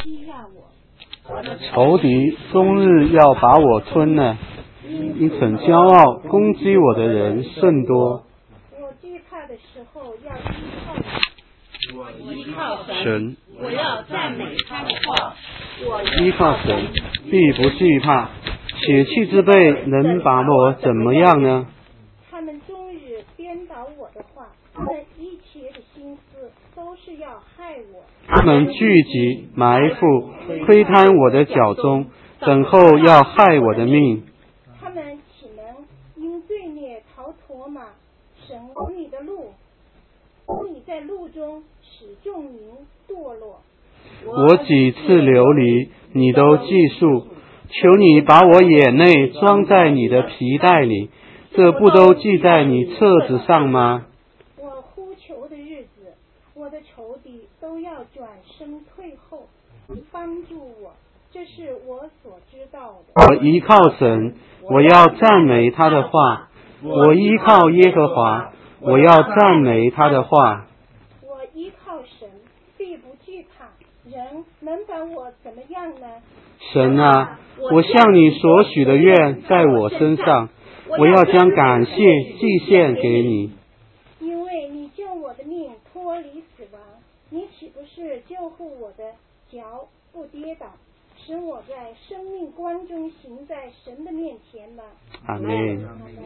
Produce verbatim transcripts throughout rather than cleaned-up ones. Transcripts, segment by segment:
欺压我。 仇敌终日要把我吞了，因逞骄傲攻击我的人甚多。 我惧怕的时候要依靠你， 我依靠神， 神我要赞美他的话。我依靠神，必不惧怕。血气之辈能把我怎么样呢？ 他们终日颠倒我的话，他们一切的心思都是要害我。 他们聚集埋伏，窥探我的脚踪，等候要害我的命。 他们岂能因罪孽逃脱吗？神走你的路，你在路中使众民堕落。 我几次流离，你都记述。求你把我眼泪装在你的皮带里，这不都记在你册子上吗？ 我呼求的日子，我的仇敌都要转身退后，帮助我，这是我所知道的。 我依靠神，我要赞美他的话。我依靠耶和华，我要赞美他的话。 我依靠神，必不惧怕，人能把我怎么样呢？ 神啊，我向你所许的愿在我身上，我要将感谢祭献给你。 因为你救我的命脱离死亡，你岂不是救护我的脚不跌倒，使我在生命光中行在神的面前吗？ 阿们。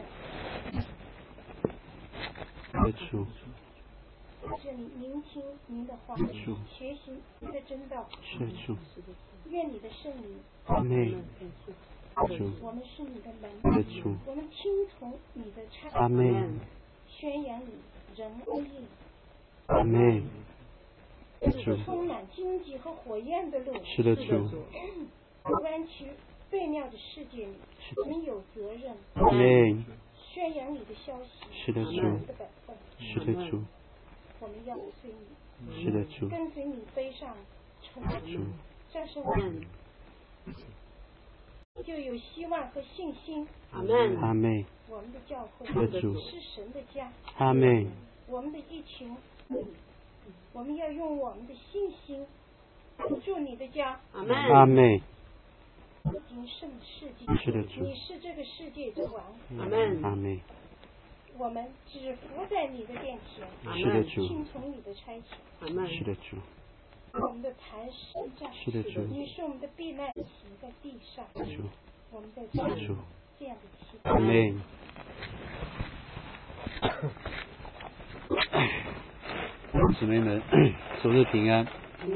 主， 是聆听您的话，学习您的真道。 是主， 愿你的圣灵， 阿们。主， 我们是你的门， 是主， 我们听从你的差阿们。 宣扬你仁义， 阿们。主， 充满荆棘和火焰的路。 是的，主。 弯曲悖谬的世界里，我们有责任。 阿们。 宣扬你的消息， 是的，主。 的本分， 是的，主。 我们要随你， 是的，主。 跟随你背上重主， 这是我们就有希望和信心。 阿门。 阿们。 我们的教会是的，主。 是神的家。 阿们。 我们的一群，我们要用我们的信心帮助你的家。 阿门。 阿们。 已经胜世界， 是的，主。 你是这个世界之王。 阿门。 阿们。 我们只服在你的殿前， 是的，主。 听从你的差遣。 阿门。 是的，主。 我们的磐石站， 是的，主。 你是我们的避难旗在地上。 主。 我们在做主。 这样的祈祷。 阿们。姊妹们，主日平安。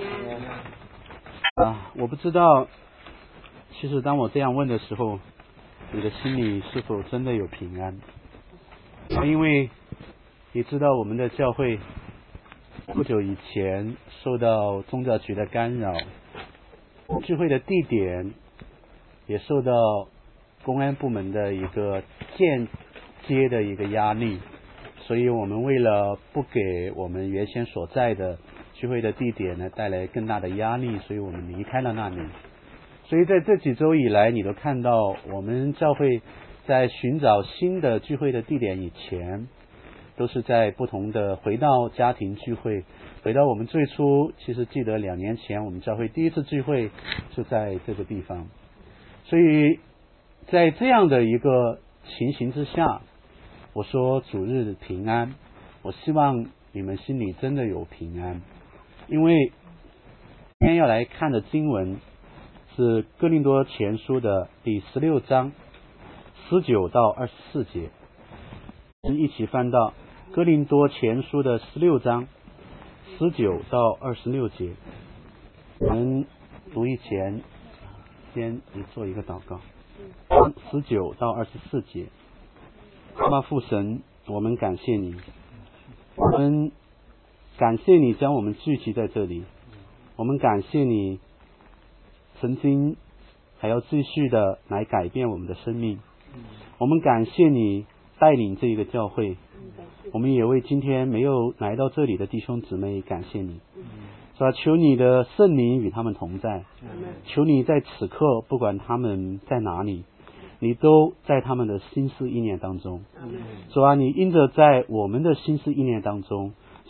啊，我不知道，其实当我这样问的时候，你的心里是否真的有平安？因为你知道我们的教会不久以前受到宗教局的干扰，聚会的地点也受到公安部门的一个间接的一个压力，所以我们为了不给我们原先所在的聚会的地点呢带来更大的压力，所以我们离开了那里。所以在这几周以来，你都看到我们教会在寻找新的聚会的地点以前，都是在不同的回到家庭聚会，回到我们最初，其实记得两年前我们教会第一次聚会是在这个地方。所以在这样的一个情形之下，我说主日平安，我希望你们心里真的有平安。因为今天要来看的经文是哥林多前书的第十六章十九到二十四节，一起翻到哥林多前书的十六章十九到二十六节。我们读以前先你做一个祷告。十九到二十四节。阿爸父神，我们感谢你，我们感谢你将我们聚集在这里，我们感谢你曾经还要继续的来改变我们的生命，我们感谢你带领这一个教会，我们也为今天没有来到这里的弟兄姊妹感谢你，是吧？求你的圣灵与他们同在，求你在此刻不管他们在哪里，你都在他们的心思意念当中，主啊，你因着在我们的心思意念当中，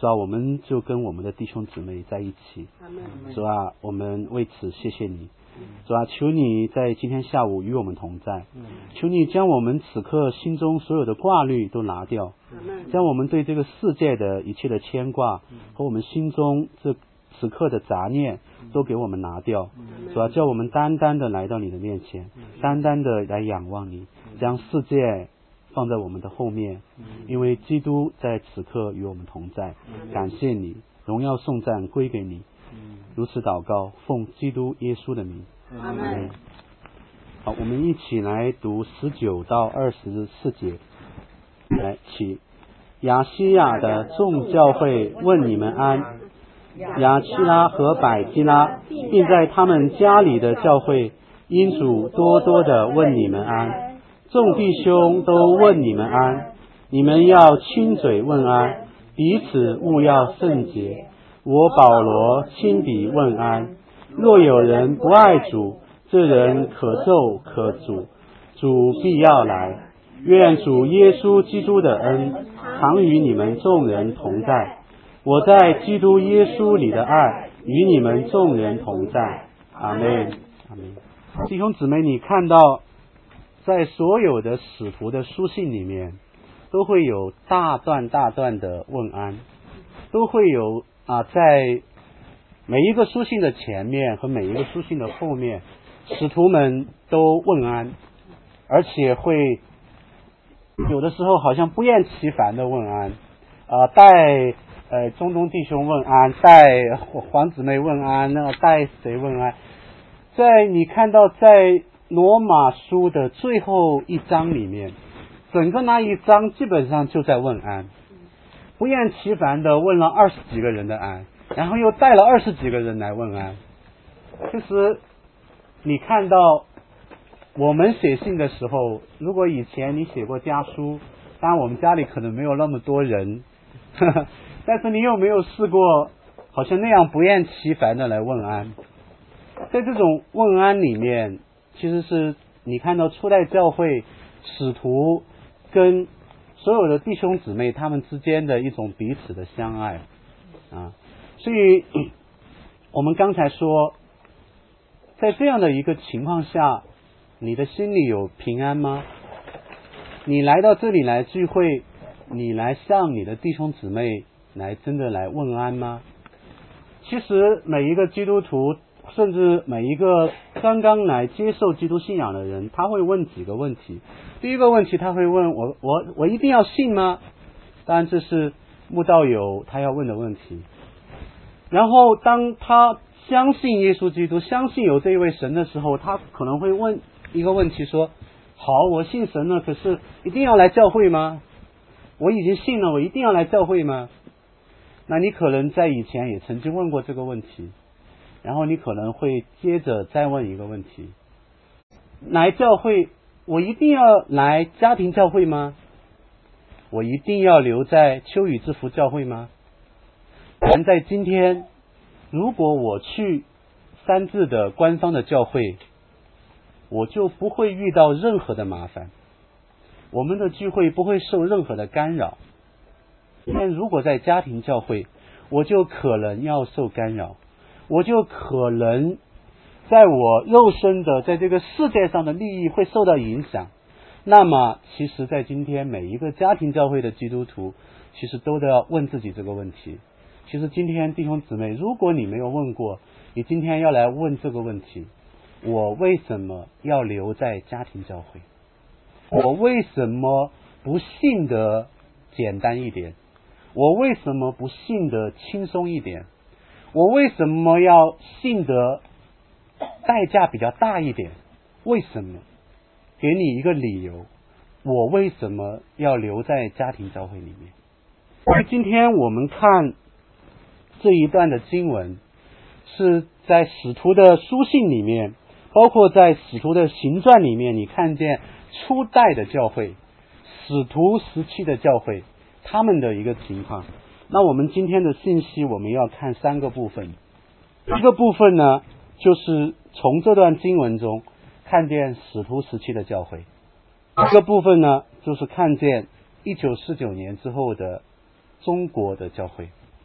主啊，我们就跟我们的弟兄姊妹在一起，主啊，我们为此谢谢你，主啊，求你在今天下午与我们同在，求你将我们此刻心中所有的挂虑都拿掉，将我们对这个世界的一切的牵挂和我们心中这此刻的杂念都给我们拿掉，主啊，叫我们单单的来到你的面前，单单的来仰望你，将世界放在我们的后面，因为基督在此刻与我们同在，感谢你，荣耀颂赞归给你，如此祷告，奉基督耶稣的名， 阿们。 好，我们一起来读十九到二十四节。来，起，亚西亚的众教会问你们安，亚基拉和百基拉，并在他们家里的教会，因主多多的问你们安。众弟兄都问你们安，你们要亲嘴问安，彼此务要圣洁。我保罗亲笔问安。若有人不爱主，这人可咒可诅，主必要来。愿主耶稣基督的恩常与你们众人同在。我在基督耶稣里的爱与你们众人同在。阿们。阿们。弟兄姊妹，你看到在所有的使徒的书信里面，都会有大段大段的问安，都会有啊，在每一个书信的前面和每一个书信的后面，使徒们都问安，而且会有的时候好像不厌其烦的问安，啊，带呃中东弟兄问安，带黄姊妹问安，那带谁问安？在你看到在罗马书的最后一章里面，整个那一章基本上就在问安，不厌其烦的问了二十几个人的安，然后又带了二十几个人来问安。其实你看到我们写信的时候，如果以前你写过家书，当然我们家里可能没有那么多人，呵呵，但是你有没有试过好像那样不厌其烦的来问安？在这种问安里面，其实是你看到初代教会使徒跟所有的弟兄姊妹他们之间的一种彼此的相爱啊。所以我们刚才说，在这样的一个情况下，你的心里有平安吗？你来到这里来聚会，你来向你的弟兄姊妹来真的来问安吗？其实每一个基督徒，甚至每一个刚刚来接受基督信仰的人，他会问几个问题。第一个问题，他会问我我我一定要信吗？当然这是慕道友他要问的问题。然后当他相信耶稣基督，相信有这一位神的时候，他可能会问一个问题说，好，我信神了，可是一定要来教会吗？我已经信了，我一定要来教会吗？那你可能在以前也曾经问过这个问题，然后你可能会接着再问一个问题，来教会我一定要来家庭教会吗？我一定要留在秋雨之福教会吗？但在今天，如果我去三字的官方的教会，我就不会遇到任何的麻烦，我们的聚会不会受任何的干扰。但如果在家庭教会，我就可能要受干扰，我就可能在我肉身的在这个世界上的利益会受到影响。那么其实在今天每一个家庭教会的基督徒其实都得要问自己这个问题。其实今天弟兄姊妹，如果你没有问过，你今天要来问这个问题，我为什么要留在家庭教会？我为什么不信得简单一点？我为什么不信得轻松一点？我为什么要信得代价比较大一点？为什么？给你一个理由，我为什么要留在家庭教会里面？所以今天我们看这一段的经文，是在使徒的书信里面，包括在使徒的行传里面，你看见初代的教会，使徒时期的教会他们的一个情况。那我们今天的信息我们要看三个部分。一个部分呢，就是从这段经文中看见使徒时期的教会。一个部分呢，就是看见一九四九年之后的中国的教会。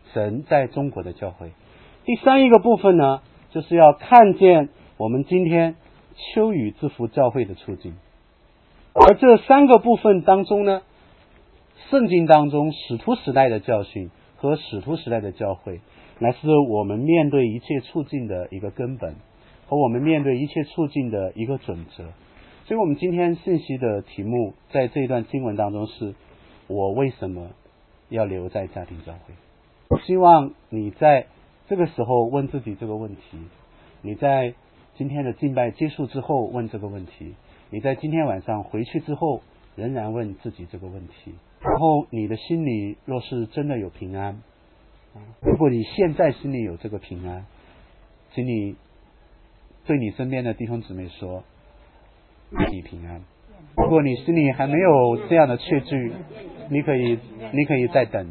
神在中国的教会。第三一个部分呢，就是要看见我们今天秋雨之福教会的处境。而这三个部分当中呢，圣经当中使徒时代的教训和使徒时代的教会，乃是我们面对一切处境的一个根本，和我们面对一切处境的一个准则。所以我们今天信息的题目在这一段经文当中是，我为什么要留在家庭教会？我希望你在这个时候问自己这个问题，你在今天的敬拜结束之后问这个问题，你在今天晚上回去之后仍然问自己这个问题。然后你的心里若是真的有平安，如果你现在心里有这个平安，请你对你身边的弟兄姊妹说，你平安。如果你心里还没有这样的确据，你可以你可以再等。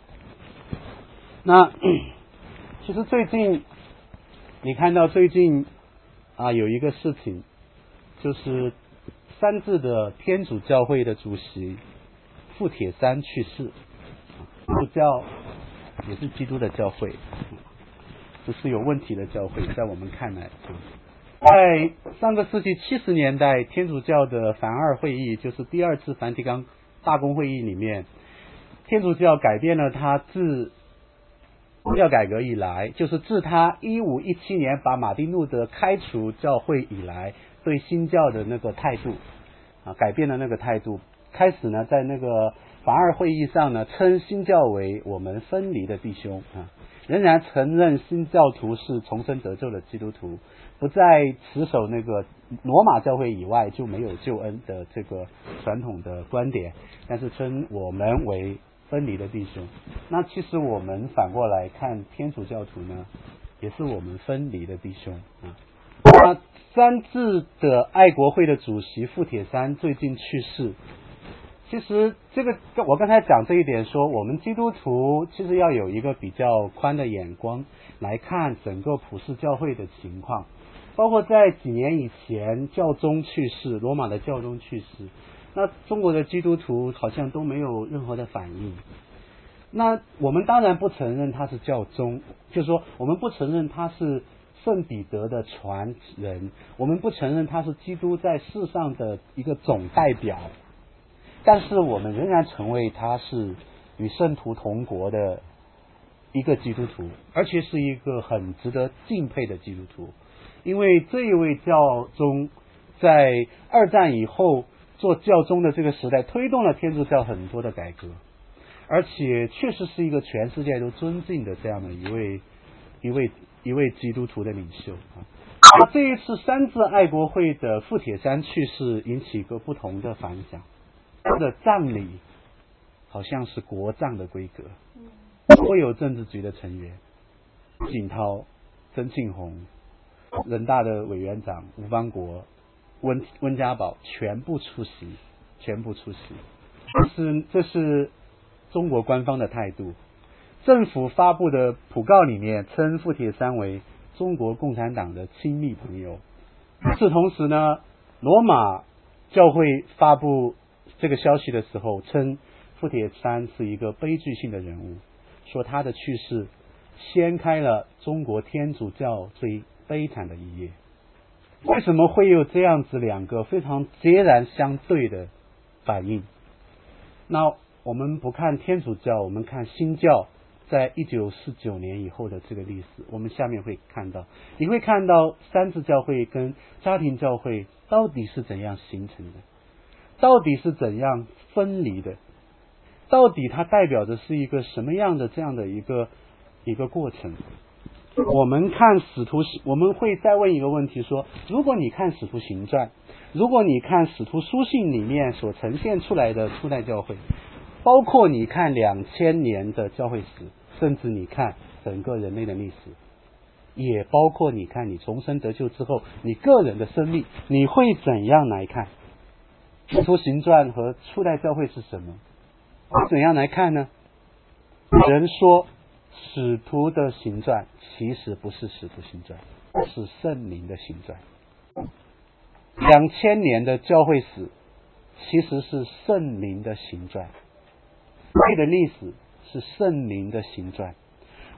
那其实最近你看到最近啊有一个事情，就是三自的天主教会的主席傅铁山去世。基督教也是基督的教会，这是有问题的教会，在我们看来。在上个世纪七十年代，天主教的梵二会议，就是第二次梵蒂冈大公会议里面，天主教改变了他自宗教改革以来，就是自他一五一七年把马丁路德开除教会以来，对新教的那个态度啊，改变了那个态度。开始呢，在那个梵二会议上呢，称新教为我们分离的弟兄啊，仍然承认新教徒是重生得救的基督徒，不再持守那个罗马教会以外就没有救恩的这个传统的观点，但是称我们为分离的弟兄。那其实我们反过来看天主教徒呢，也是我们分离的弟兄啊。那三自的爱国会的主席傅铁山最近去世。其实这个我刚才讲这一点说，我们基督徒其实要有一个比较宽的眼光来看整个普世教会的情况，包括在几年以前教宗去世，罗马的教宗去世，那中国的基督徒好像都没有任何的反应。那我们当然不承认他是教宗，就是说我们不承认他是圣彼得的传人，我们不承认他是基督在世上的一个总代表，但是我们仍然成为他是与圣徒同国的一个基督徒，而且是一个很值得敬佩的基督徒。因为这一位教宗在二战以后做教宗的这个时代，推动了天主教很多的改革，而且确实是一个全世界都尊敬的这样的一位一位一位基督徒的领袖啊。那这一次三自爱国会的傅铁山去世，引起一个不同的反响。他的葬礼好像是国葬的规格，所有政治局的成员，景涛、曾庆红、人大的委员长吴邦国、温温家宝全部出席，全部出席。这是这是中国官方的态度。政府发布的讣告里面称傅铁山为中国共产党的亲密朋友。与此同时呢，罗马教会发布这个消息的时候，称傅铁山是一个悲剧性的人物，说他的去世掀开了中国天主教最悲惨的一页。为什么会有这样子两个非常截然相对的反应？那我们不看天主教，我们看新教在一九四九年以后的这个历史，我们下面会看到，你会看到三自教会跟家庭教会到底是怎样形成的，到底是怎样分离的，到底它代表的是一个什么样的这样的一个一个过程。我们看使徒，我们会再问一个问题说，如果你看使徒行传，如果你看使徒书信里面所呈现出来的初代教会，包括你看两千年的教会史，甚至你看整个人类的历史，也包括你看你重生得救之后你个人的生命，你会怎样来看使徒行传和初代教会是什么？怎样来看呢？人说使徒的行传其实不是使徒行传，是圣灵的行传。两千年的教会史其实是圣灵的行传，会的历史是圣灵的行传。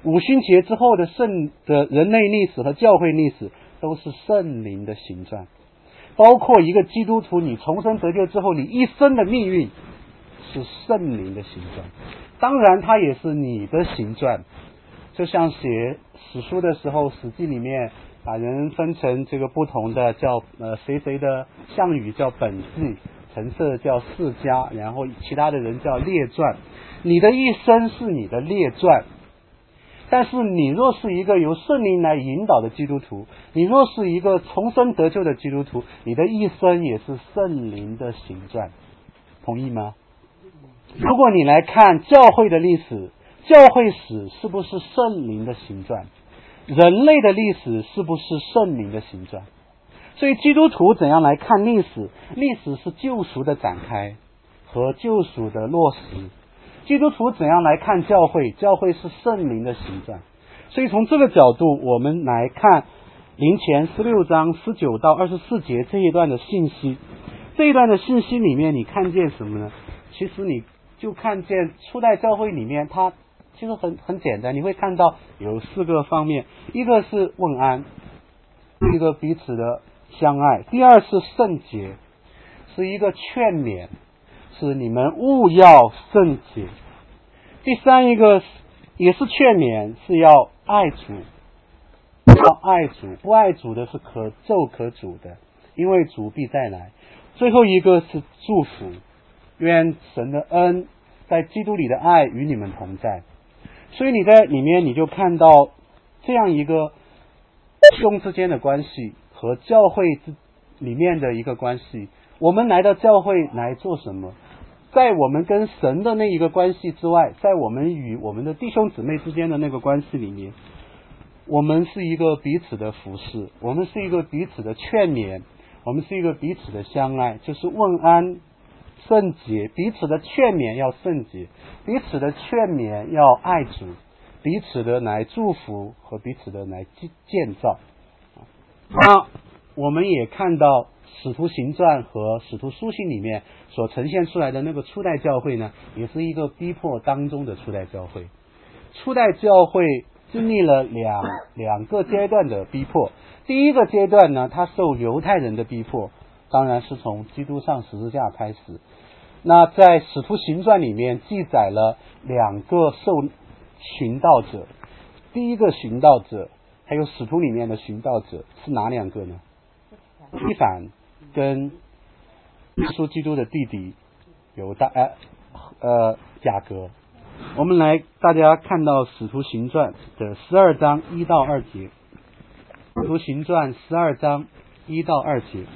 五旬节之后的圣的人类历史和教会历史都是圣灵的行传，包括一个基督徒你重生得救之后你一生的命运是圣灵的行传，当然它也是你的行传。就像写史书的时候，史记里面把人分成这个不同的叫呃谁谁的项羽叫本纪，陈涉叫世家，然后其他的人叫列传。你的一生是你的列传，但是你若是一个由圣灵来引导的基督徒，你若是一个重生得救的基督徒，你的一生也是圣灵的行传，同意吗？如果你来看教会的历史，教会史是不是圣灵的行传？人类的历史是不是圣灵的行传？所以基督徒怎样来看历史？历史是救赎的展开和救赎的落实。基督徒怎样来看教会？教会是圣灵的行传。所以从这个角度我们来看林前十六章十九到二十四节这一段的信息。这一段的信息里面你看见什么呢？其实你就看见初代教会里面它其实很很简单，你会看到有四个方面，一个是问安，一个彼此的相爱，第二是圣洁，是一个劝勉，是你们务要圣洁，第三一个也是劝勉，是要爱主，要爱主，不爱主的是可咒可主的，因为主必再来。最后一个是祝福，愿神的恩在基督里的爱与你们同在。所以你在里面你就看到这样一个弟兄之间的关系和教会里面的一个关系。我们来到教会来做什么？在我们跟神的那一个关系之外，在我们与我们的弟兄姊妹之间的那个关系里面，我们是一个彼此的服侍，我们是一个彼此的劝勉，我们是一个彼此的相爱，就是问安圣洁，彼此的劝勉要圣洁，彼此的劝勉要爱主，彼此的来祝福和彼此的来建造。那我们也看到使徒行传和使徒书信里面所呈现出来的那个初代教会呢，也是一个逼迫当中的初代教会。初代教会经历了两两个阶段的逼迫。第一个阶段呢，他受犹太人的逼迫，当然是从基督上十字架开始。那在使徒行传里面记载了两个受寻道者，第一个寻道者还有使徒里面的寻道者是哪两个呢？提反跟耶稣基督的弟弟犹大呃呃雅各。我们来大家看到使徒行传的十二章一到二节。使徒行传十二章一到二节。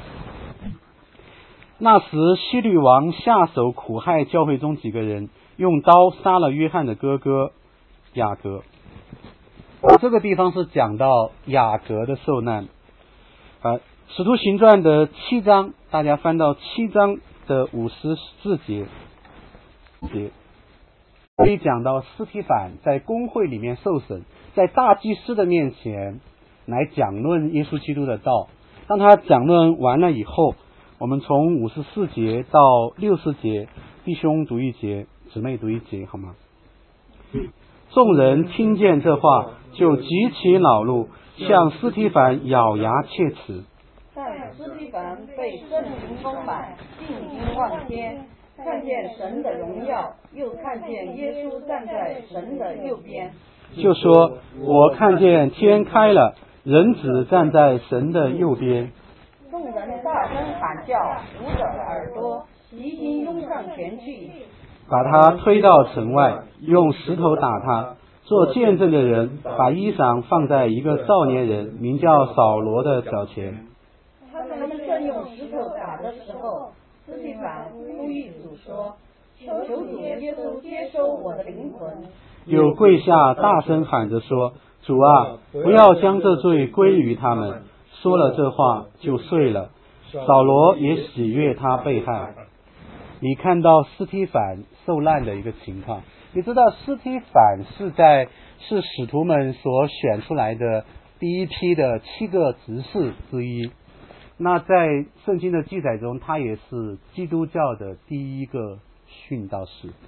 那时希律王下手苦害教会中几个人，用刀杀了约翰的哥哥雅各。这个地方是讲到雅各的受难。啊，使徒行传的七章，大家翻到七章的五十四节节，可以讲到司提反在公会里面受审，在大祭司的面前来讲论耶稣基督的道。当他讲论完了以后，我们从五十四节到六十节，弟兄读一节，姊妹读一节，好吗？众人听见这话，就极其恼怒，向司提反咬牙切齿。 但司提反被圣灵充满，信心望天，看见神的荣耀，又看见耶稣站在神的右边， 就说：我看见天开了，人子站在神的右边。 众人大声喊叫，捂着耳朵，齐心拥上前去， 把他推到城外，用石头打他。做见证的人把衣裳放在一个少年人名叫扫罗的脚前。 他们正用石头打的时候，司提反呼吁主说：求主耶稣接收我的灵魂。 又跪下大声喊着说：主啊，不要将这罪归于他们。说了这话就睡了。扫罗也喜悦他被害。你看到司提反受难的一个情况，你知道司提反是在是使徒们所选出来的第一批的七个执事之一。那在圣经的记载中，他也是基督教的第一个殉道士。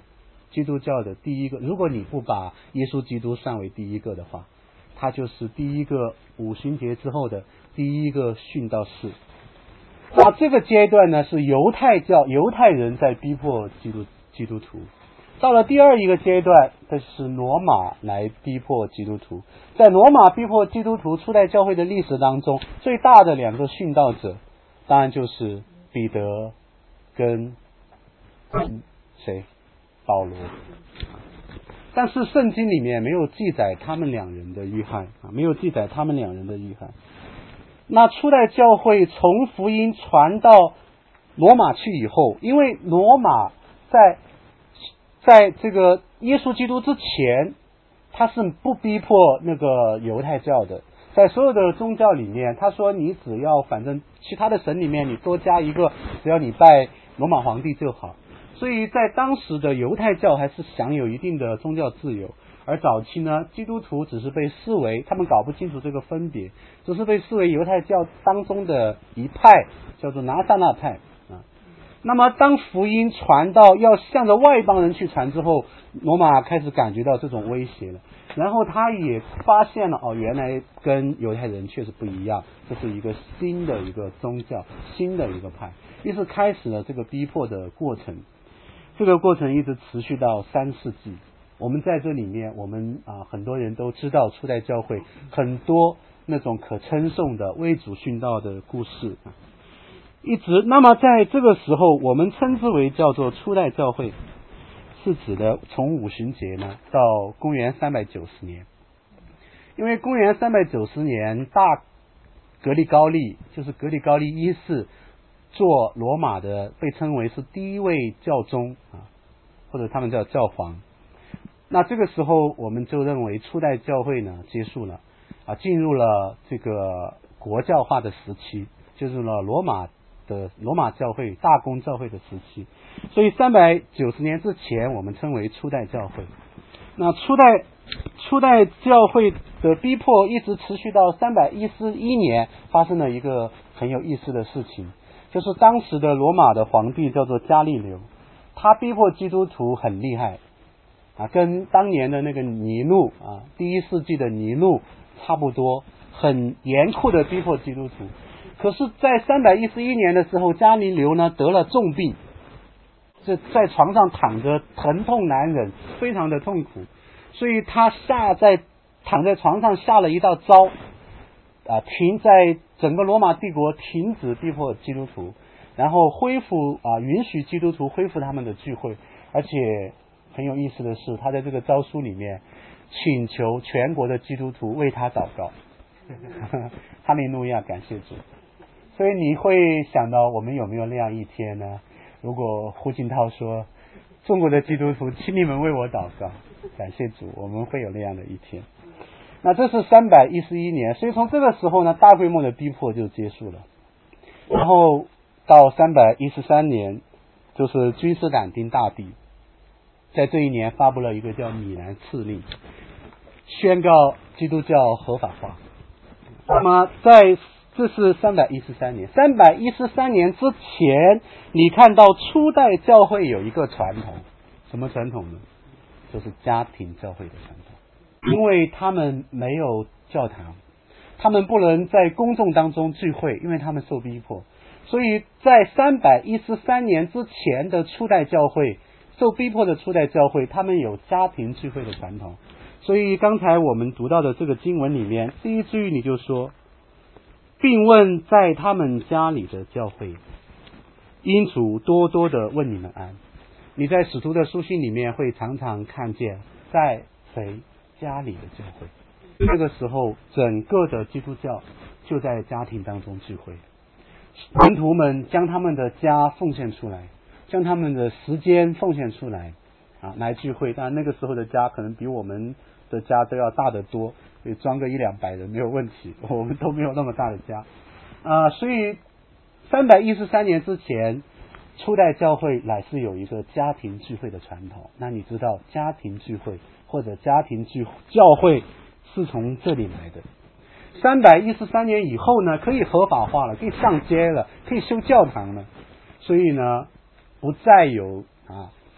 基督教的第一个，如果你不把耶稣基督算为第一个的话，他就是第一个五旬节之后的第一个殉道士。那这个阶段呢，是犹太教犹太人在逼迫基督基督徒。到了第二一个阶段，这是罗马来逼迫基督徒。在罗马逼迫基督徒初代教会的历史当中，最大的两个殉道者，当然就是彼得跟谁？保罗。但是圣经里面没有记载他们两人的遇害啊，没有记载他们两人的遇害。那初代教会从福音传到罗马去以后，因为罗马在在这个耶稣基督之前，他是不逼迫那个犹太教的。在所有的宗教里面，他说你只要反正其他的神里面你多加一个，只要你拜罗马皇帝就好。所以在当时的犹太教还是享有一定的宗教自由，而早期呢，基督徒只是被视为，他们搞不清楚这个分别，只是被视为犹太教当中的一派，叫做拿撒勒派啊。那么当福音传到要向着外邦人去传之后，罗马开始感觉到这种威胁了，然后他也发现了哦，原来跟犹太人确实不一样，这是一个新的一个宗教，新的一个派，于是开始了这个逼迫的过程。这个过程一直持续到三世纪。我们在这里面，我们啊很多人都知道初代教会很多那种可称颂的为主殉道的故事啊，一直。那么在这个时候，我们称之为叫做初代教会，是指的从五旬节呢到公元三百九十年。因为公元三百九十年大格里高利，就是格里高利一世做罗马的，被称为是第一位教宗啊，或者他们叫教皇。那这个时候我们就认为初代教会呢结束了啊，进入了这个国教化的时期，进入了罗马的罗马教会大公教会的时期。所以三百九十年之前我们称为初代教会。那初代初代教会的逼迫一直持续到三百一十一年，发生了一个很有意思的事情，就是当时的罗马的皇帝叫做加利留，他逼迫基督徒很厉害啊，跟当年的那个尼禄啊，第一世纪的尼禄差不多，很严酷的逼迫基督徒。可是在三百一十一年的时候，加利留呢得了重病，这在床上躺着，疼痛难忍，非常的痛苦，所以他下在躺在床上下了一道诏啊，停在整个罗马帝国停止逼迫基督徒，然后恢复啊，允许基督徒恢复他们的聚会。而且很有意思的是，他在这个诏书里面请求全国的基督徒为他祷告。哈利路亚，感谢主。所以你会想到我们有没有那样一天呢？如果胡锦涛说中国的基督徒请你们为我祷告，感谢主，我们会有那样的一天。那这是三百一十一年，所以从这个时候呢，大规模的逼迫就结束了。然后到三百一十三年，就是君士坦丁大帝在这一年发布了一个叫米兰敕令，宣告基督教合法化。那么在这是三百一十三年，三百一十三年之前，你看到初代教会有一个传统，什么传统呢？就是家庭教会的传统。因为他们没有教堂，他们不能在公众当中聚会，因为他们受逼迫，所以在三百一十三年之前的初代教会，受逼迫的初代教会，他们有家庭聚会的传统。所以刚才我们读到的这个经文里面，第一句你就说，并问在他们家里的教会，因主多多的问你们安。你在使徒的书信里面会常常看见在谁家里的教会，这个时候整个的基督教就在家庭当中聚会，门徒们将他们的家奉献出来，将他们的时间奉献出来啊，来聚会。当然那个时候的家可能比我们的家都要大得多，可以装个一两百人没有问题，我们都没有那么大的家啊。所以三百一十三年之前，初代教会乃是有一个家庭聚会的传统。那你知道家庭聚会或者家庭聚教会是从这里来的。三百一十三年以后呢，可以合法化了，可以上街了，可以修教堂了，所以呢不再有啊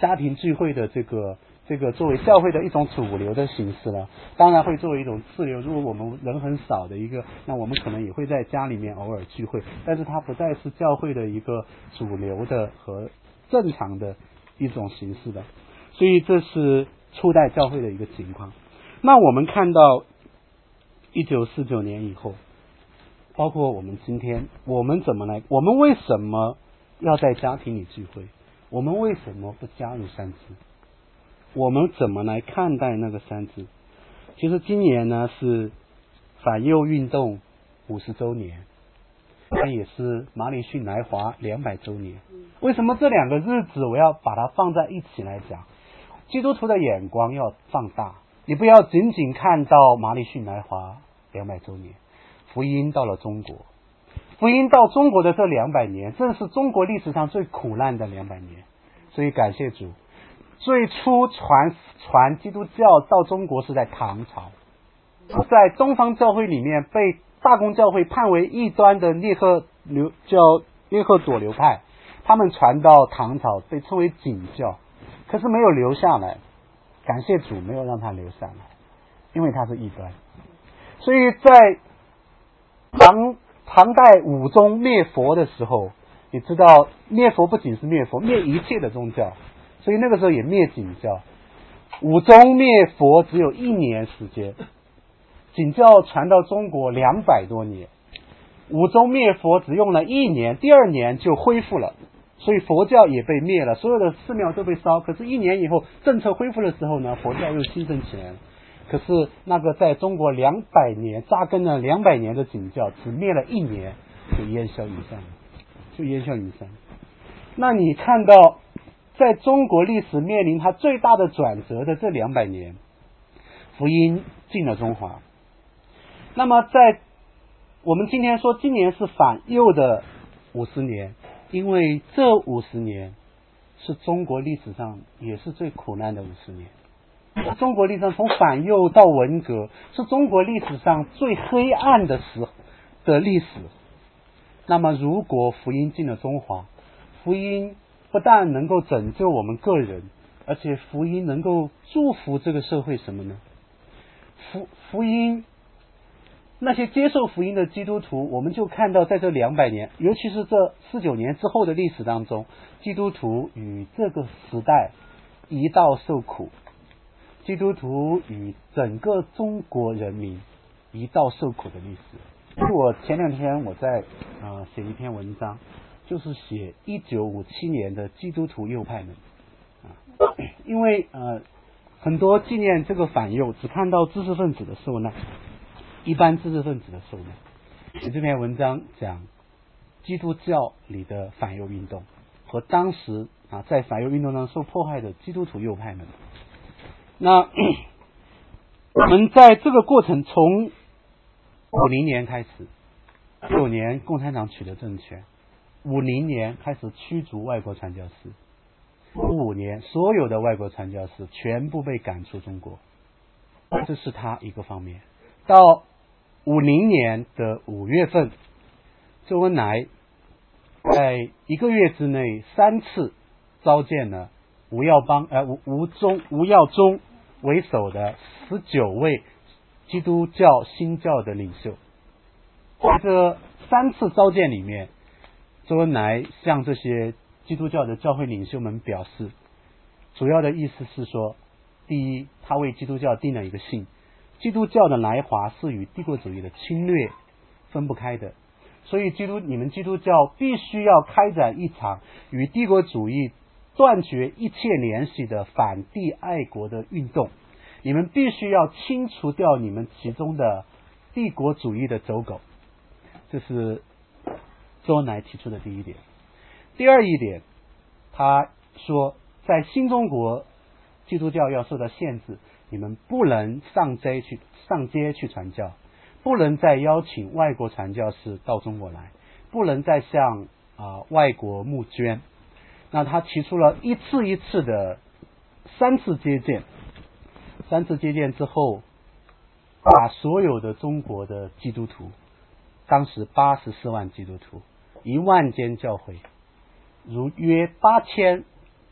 家庭聚会的这个这个作为教会的一种主流的形式了。当然会作为一种次流，如果我们人很少的一个，那我们可能也会在家里面偶尔聚会，但是它不再是教会的一个主流的和正常的一种形式的。所以这是初代教会的一个情况。那我们看到一九四九年以后，包括我们今天，我们怎么来？我们为什么要在家庭里聚会？我们为什么不加入三支？我们怎么来看待那个三支？其实今年呢是反右运动五十周年，它也是马里逊来华两百周年。为什么这两个日子我要把它放在一起来讲？基督徒的眼光要放大，你不要仅仅看到马里逊来华两百周年，福音到了中国，福音到中国的这两百年，正是中国历史上最苦难的两百年。所以感谢主，最初传传基督教到中国是在唐朝，在东方教会里面被大公教会判为异端的列赫流叫列赫左流派，他们传到唐朝被称为景教，可是没有留下来。感谢主没有让他留下来，因为他是异端。所以在唐唐代武宗灭佛的时候，你知道灭佛不仅是灭佛，灭一切的宗教，所以那个时候也灭景教。武宗灭佛只有一年时间，景教传到中国两百多年，武宗灭佛只用了一年，第二年就恢复了，所以佛教也被灭了，所有的寺庙都被烧。可是一年以后政策恢复的时候呢，佛教又兴盛起来了。可是那个在中国两百年扎根了两百年的景教，只灭了一年就烟消云散了，就烟消云散。那你看到在中国历史面临它最大的转折的这两百年，福音进了中华。那么在我们今天说今年是反右的五十年，因为这五十年是中国历史上也是最苦难的五十年。中国历史上从反右到文革，是中国历史上最黑暗的时的历史。那么如果福音进了中华，福音不但能够拯救我们个人，而且福音能够祝福这个社会什么呢？福福音那些接受福音的基督徒，我们就看到在这两百年，尤其是这四九年之后的历史当中，基督徒与这个时代一道受苦，基督徒与整个中国人民一道受苦的历史。我前两天我在呃写一篇文章，就是写一九五七年的基督徒右派们啊，因为呃很多纪念这个反右，只看到知识分子的受难，一般知识分子的受难。写这篇文章讲基督教里的反右运动和当时啊在反右运动中受迫害的基督徒右派们。那我们在这个过程，从五零年开始，九年共产党取得政权，五零年开始驱逐外国传教士，五五年所有的外国传教士全部被赶出中国，这是他一个方面。到五零年的五月份，周恩来在一个月之内三次召见了吴耀邦呃吴吴宗吴耀宗为首的十九位基督教新教的领袖。在这三次召见里面，周恩来向这些基督教的教会领袖们表示，主要的意思是说，第一，他为基督教定了一个性，基督教的来华是与帝国主义的侵略分不开的，所以基督你们基督教必须要开展一场与帝国主义断绝一切联系的反帝爱国的运动，你们必须要清除掉你们其中的帝国主义的走狗。这是周恩来提出的第一点。第二一点，他说在新中国基督教要受到限制，你们不能上街去上街去传教，不能再邀请外国传教士到中国来，不能再向啊、呃、外国募捐。那他提出了一次一次的三次接见，三次接见之后，把所有的中国的基督徒，当时八十四万基督徒，一万间教会，如约八千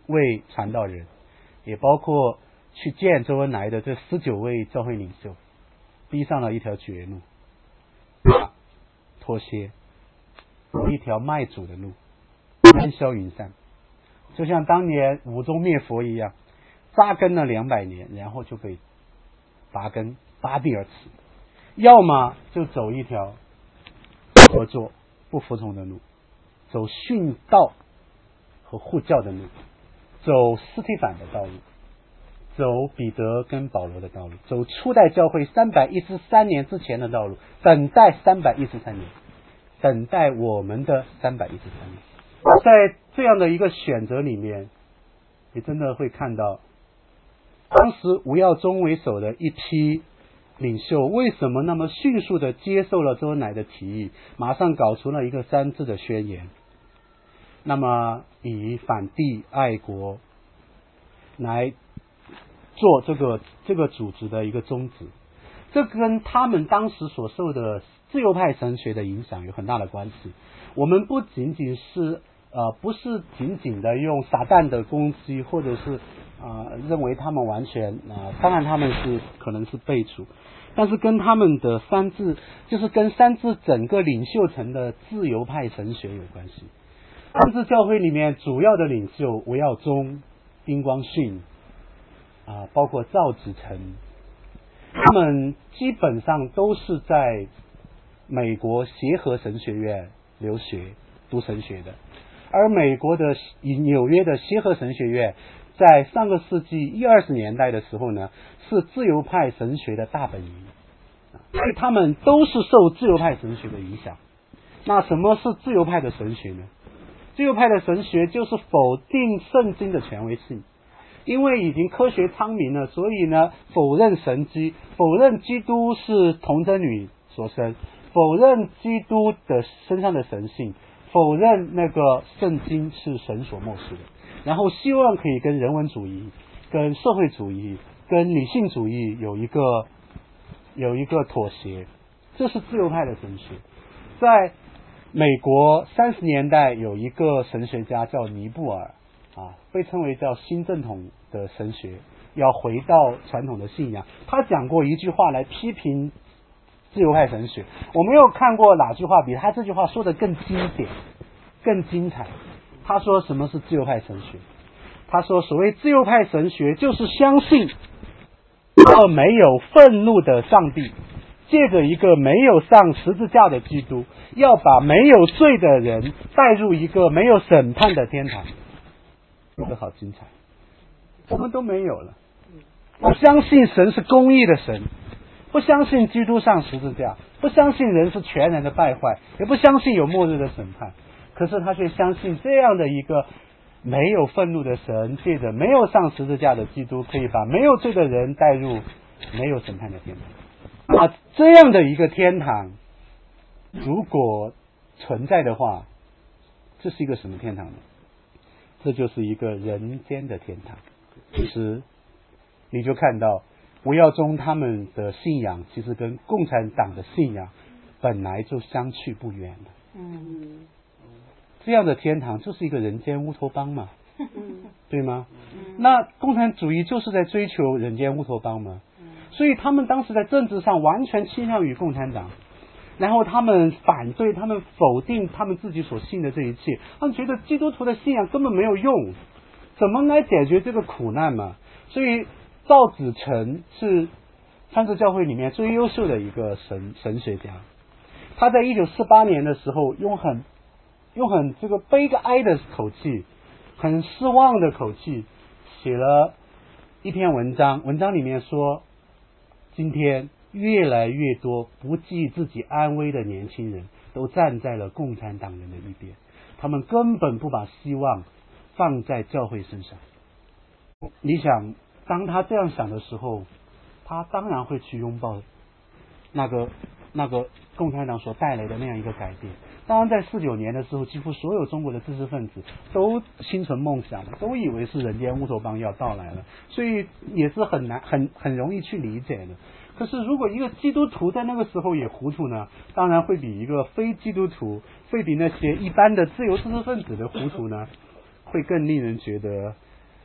位传道人，也包括去见周恩来的这十九位教会领袖，逼上了一条绝路，妥协，有一条卖主的路，烟消云散，就像当年武宗灭佛一样，扎根了两百年，然后就被拔根拔地而起。要么就走一条合作不服从的路，走殉道和护教的路，走斯提反的道路，走彼得跟保罗的道路，走初代教会三百一十三年之前的道路，等待三百一十三年，等待我们的三百一十三年。在这样的一个选择里面，你真的会看到当时吴耀宗为首的一批领袖为什么那么迅速的接受了周恩来的提议，马上搞出了一个三字的宣言，那么以反帝爱国来做这个这个组织的一个宗旨。这跟他们当时所受的自由派神学的影响有很大的关系。我们不仅仅是呃不是仅仅的用撒旦的攻击，或者是呃认为他们完全啊、呃，当然他们是可能是背主，但是跟他们的三字，就是跟三字整个领袖层的自由派神学有关系。三字教会里面主要的领袖吴耀宗、丁光训啊、呃，包括赵子成，他们基本上都是在美国协和神学院留学读神学的，而美国的纽约的协和神学院在上个世纪一二十年代的时候呢，是自由派神学的大本营，所以他们都是受自由派神学的影响。那什么是自由派的神学呢？自由派的神学就是否定圣经的权威性，因为已经科学昌明了，所以呢否认神迹，否认基督是童贞女所生，否认基督的身上的神性，否认那个圣经是神所默示的，然后希望可以跟人文主义、跟社会主义、跟理性主义有一个有一个妥协，这是自由派的神学。在美国三十年代有一个神学家叫尼布尔啊，被称为叫新正统的神学，要回到传统的信仰。他讲过一句话来批评自由派神学，我没有看过哪句话比他这句话说的更经典、更精彩。他说什么是自由派神学？他说所谓自由派神学就是相信一个没有愤怒的上帝，借着一个没有上十字架的基督，要把没有罪的人带入一个没有审判的天堂。这个好精彩，我们都没有了。不相信神是公义的神，不相信基督上十字架，不相信人是全然的败坏，也不相信有末日的审判。可是他却相信这样的一个没有愤怒的神，借着没有上十字架的基督，可以把没有罪的人带入没有审判的天堂。啊，这样的一个天堂如果存在的话，这是一个什么天堂呢？这就是一个人间的天堂。其实你就看到吴耀宗他们的信仰其实跟共产党的信仰本来就相去不远了。嗯，这样的天堂就是一个人间乌托邦嘛，对吗？那共产主义就是在追求人间乌托邦嘛，所以他们当时在政治上完全倾向于共产党，然后他们反对，他们否定他们自己所信的这一切，他们觉得基督徒的信仰根本没有用，怎么来解决这个苦难嘛？所以赵子成是三自教会里面最优秀的一个神神学家，他在一九四八年的时候用很用很这个悲哀的口气，很失望的口气写了一篇文章，文章里面说，今天越来越多不计自己安危的年轻人都站在了共产党人的一边，他们根本不把希望放在教会身上。你想，当他这样想的时候，他当然会去拥抱那个那个共产党所带来的那样一个改变。当然在四九年的时候，几乎所有中国的知识分子都心存梦想，都以为是人间乌托邦要到来了，所以也是很难很很容易去理解的。可是如果一个基督徒在那个时候也糊涂呢，当然会比一个非基督徒，会比那些一般的自由知识分子的糊涂呢，会更令人觉得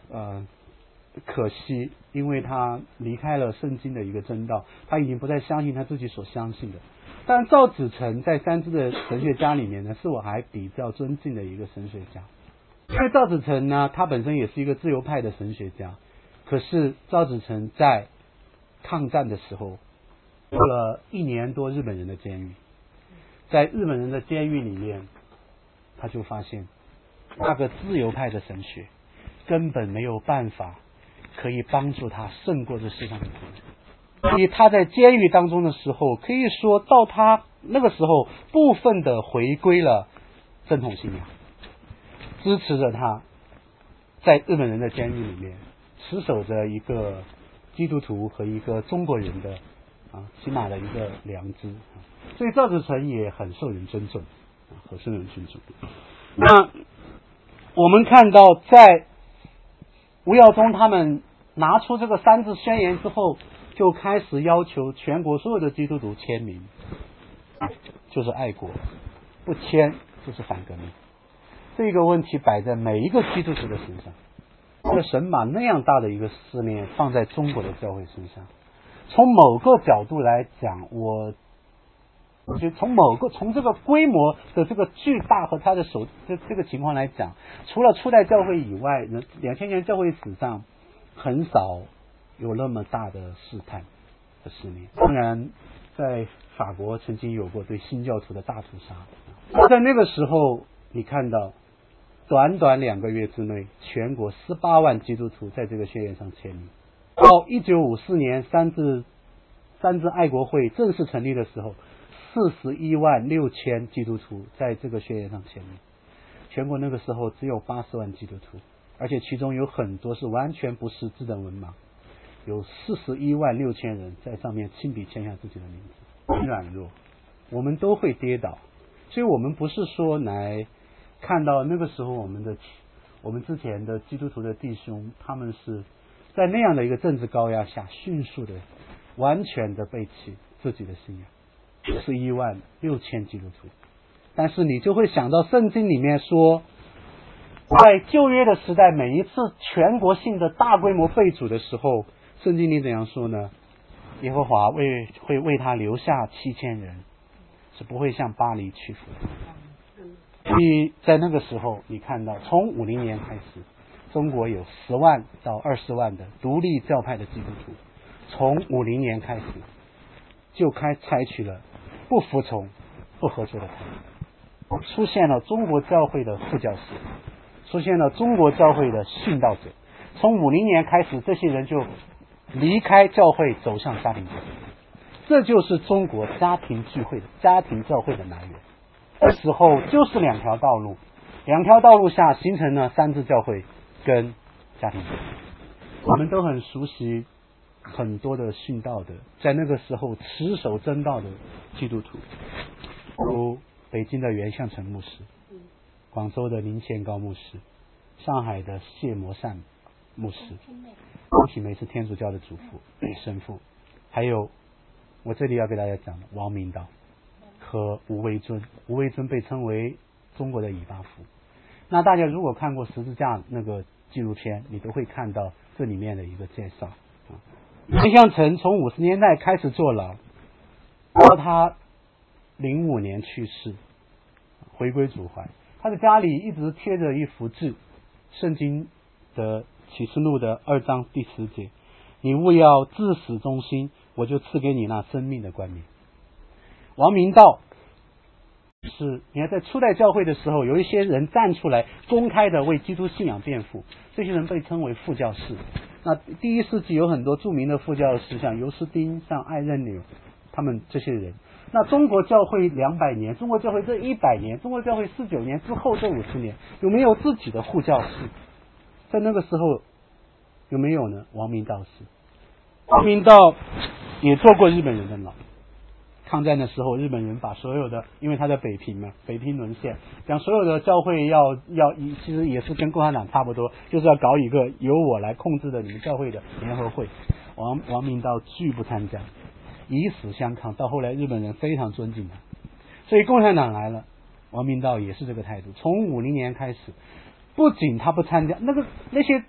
呃可惜，因为他离开了圣经的一个真道，他已经不再相信他自己所相信的。但赵子成在三支的神学家里面呢，是我还比较尊敬的一个神学家。因为赵子成呢，他本身也是一个自由派的神学家，可是赵子成在抗战的时候做了一年多日本人的监狱，在日本人的监狱里面，他就发现那个自由派的神学根本没有办法可以帮助他胜过这世上的苦难。所以他在监狱当中的时候，可以说到他那个时候部分的回归了正统信仰，支持着他在日本人的监狱里面持守着一个基督徒和一个中国人的啊起码的一个良知。所以赵子成也很受人尊重，很受人尊重。那我们看到在吴耀宗他们拿出这个三字宣言之后，就开始要求全国所有的基督徒签名，就是爱国，不签就是反革命。这个问题摆在每一个基督徒的身上，这个神把那样大的一个使命放在中国的教会身上，从某个角度来讲，我我觉得从某个从这个规模的这个巨大和它的手这这个情况来讲，除了初代教会以外，两千年教会史上很少有那么大的试探的使命。当然，在法国曾经有过对新教徒的大屠杀，在那个时候，你看到短短两个月之内，全国十八万基督徒在这个宣言上签名。到一九五四年三自三自爱国会正式成立的时候，四十一万六千基督徒在这个宣言上签名。全国那个时候只有八十万基督徒，而且其中有很多是完全不识字的文盲，有四十一万六千人在上面亲笔签下自己的名字。软弱，我们都会跌倒，所以我们不是说来看到那个时候我们的我们之前的基督徒的弟兄，他们是在那样的一个政治高压下迅速的完全的背弃自己的信仰，十一万六千基督徒。但是你就会想到圣经里面说，在旧约的时代，每一次全国性的大规模被掳的时候，圣经里怎样说呢？耶和华为会为他留下七千人，是不会向巴黎屈服的。所以在那个时候，你看到从五零年开始，中国有十万到二十万的独立教派的基督徒，从五零年开始就开采取了不服从、不合作的态度，出现了中国教会的副教士，出现了中国教会的殉道者。从五零年开始，这些人就离开教会，走向家庭教会。这就是中国家庭聚会的家庭教会的来源。那时候就是两条道路，两条道路下形成了三支教会跟家庭教会。我们都很熟悉很多的殉道的，在那个时候持守真道的基督徒，如北京的袁向成牧师，广州的林宪高牧师，上海的谢摩善牧师，王启梅是天主教的主父神父，还有我这里要给大家讲的王明道和吴维尊。吴维尊被称为中国的以巴弗。那大家如果看过十字架那个纪录片，你都会看到这里面的一个介绍。袁向成从五十年代开始坐牢，到他零五年去世，回归主怀。他的家里一直贴着一幅字，圣经的启示录的二章第十节，你务要至死忠心，我就赐给你那生命的冠冕。王明道是你看在初代教会的时候，有一些人站出来公开的为基督信仰辩护，这些人被称为副教士。那第一世纪有很多著名的副教士，像尤斯丁、像艾任纽，他们这些人。那中国教会两百年，中国教会这一百年，中国教会四九年之后这五十年，有没有自己的护教士？在那个时候有没有呢？王明道是，王明道也做过日本人的牢。抗战的时候，日本人把所有的，因为他在北平嘛，北平沦陷，将所有的教会要要，其实也是跟共产党差不多，就是要搞一个由我来控制的你们教会的联合会。王王明道拒不参加，以死相抗，到后来日本人非常尊敬他，所以共产党来了，王明道也是这个态度。从五零年开始，不仅他不参加，那个那些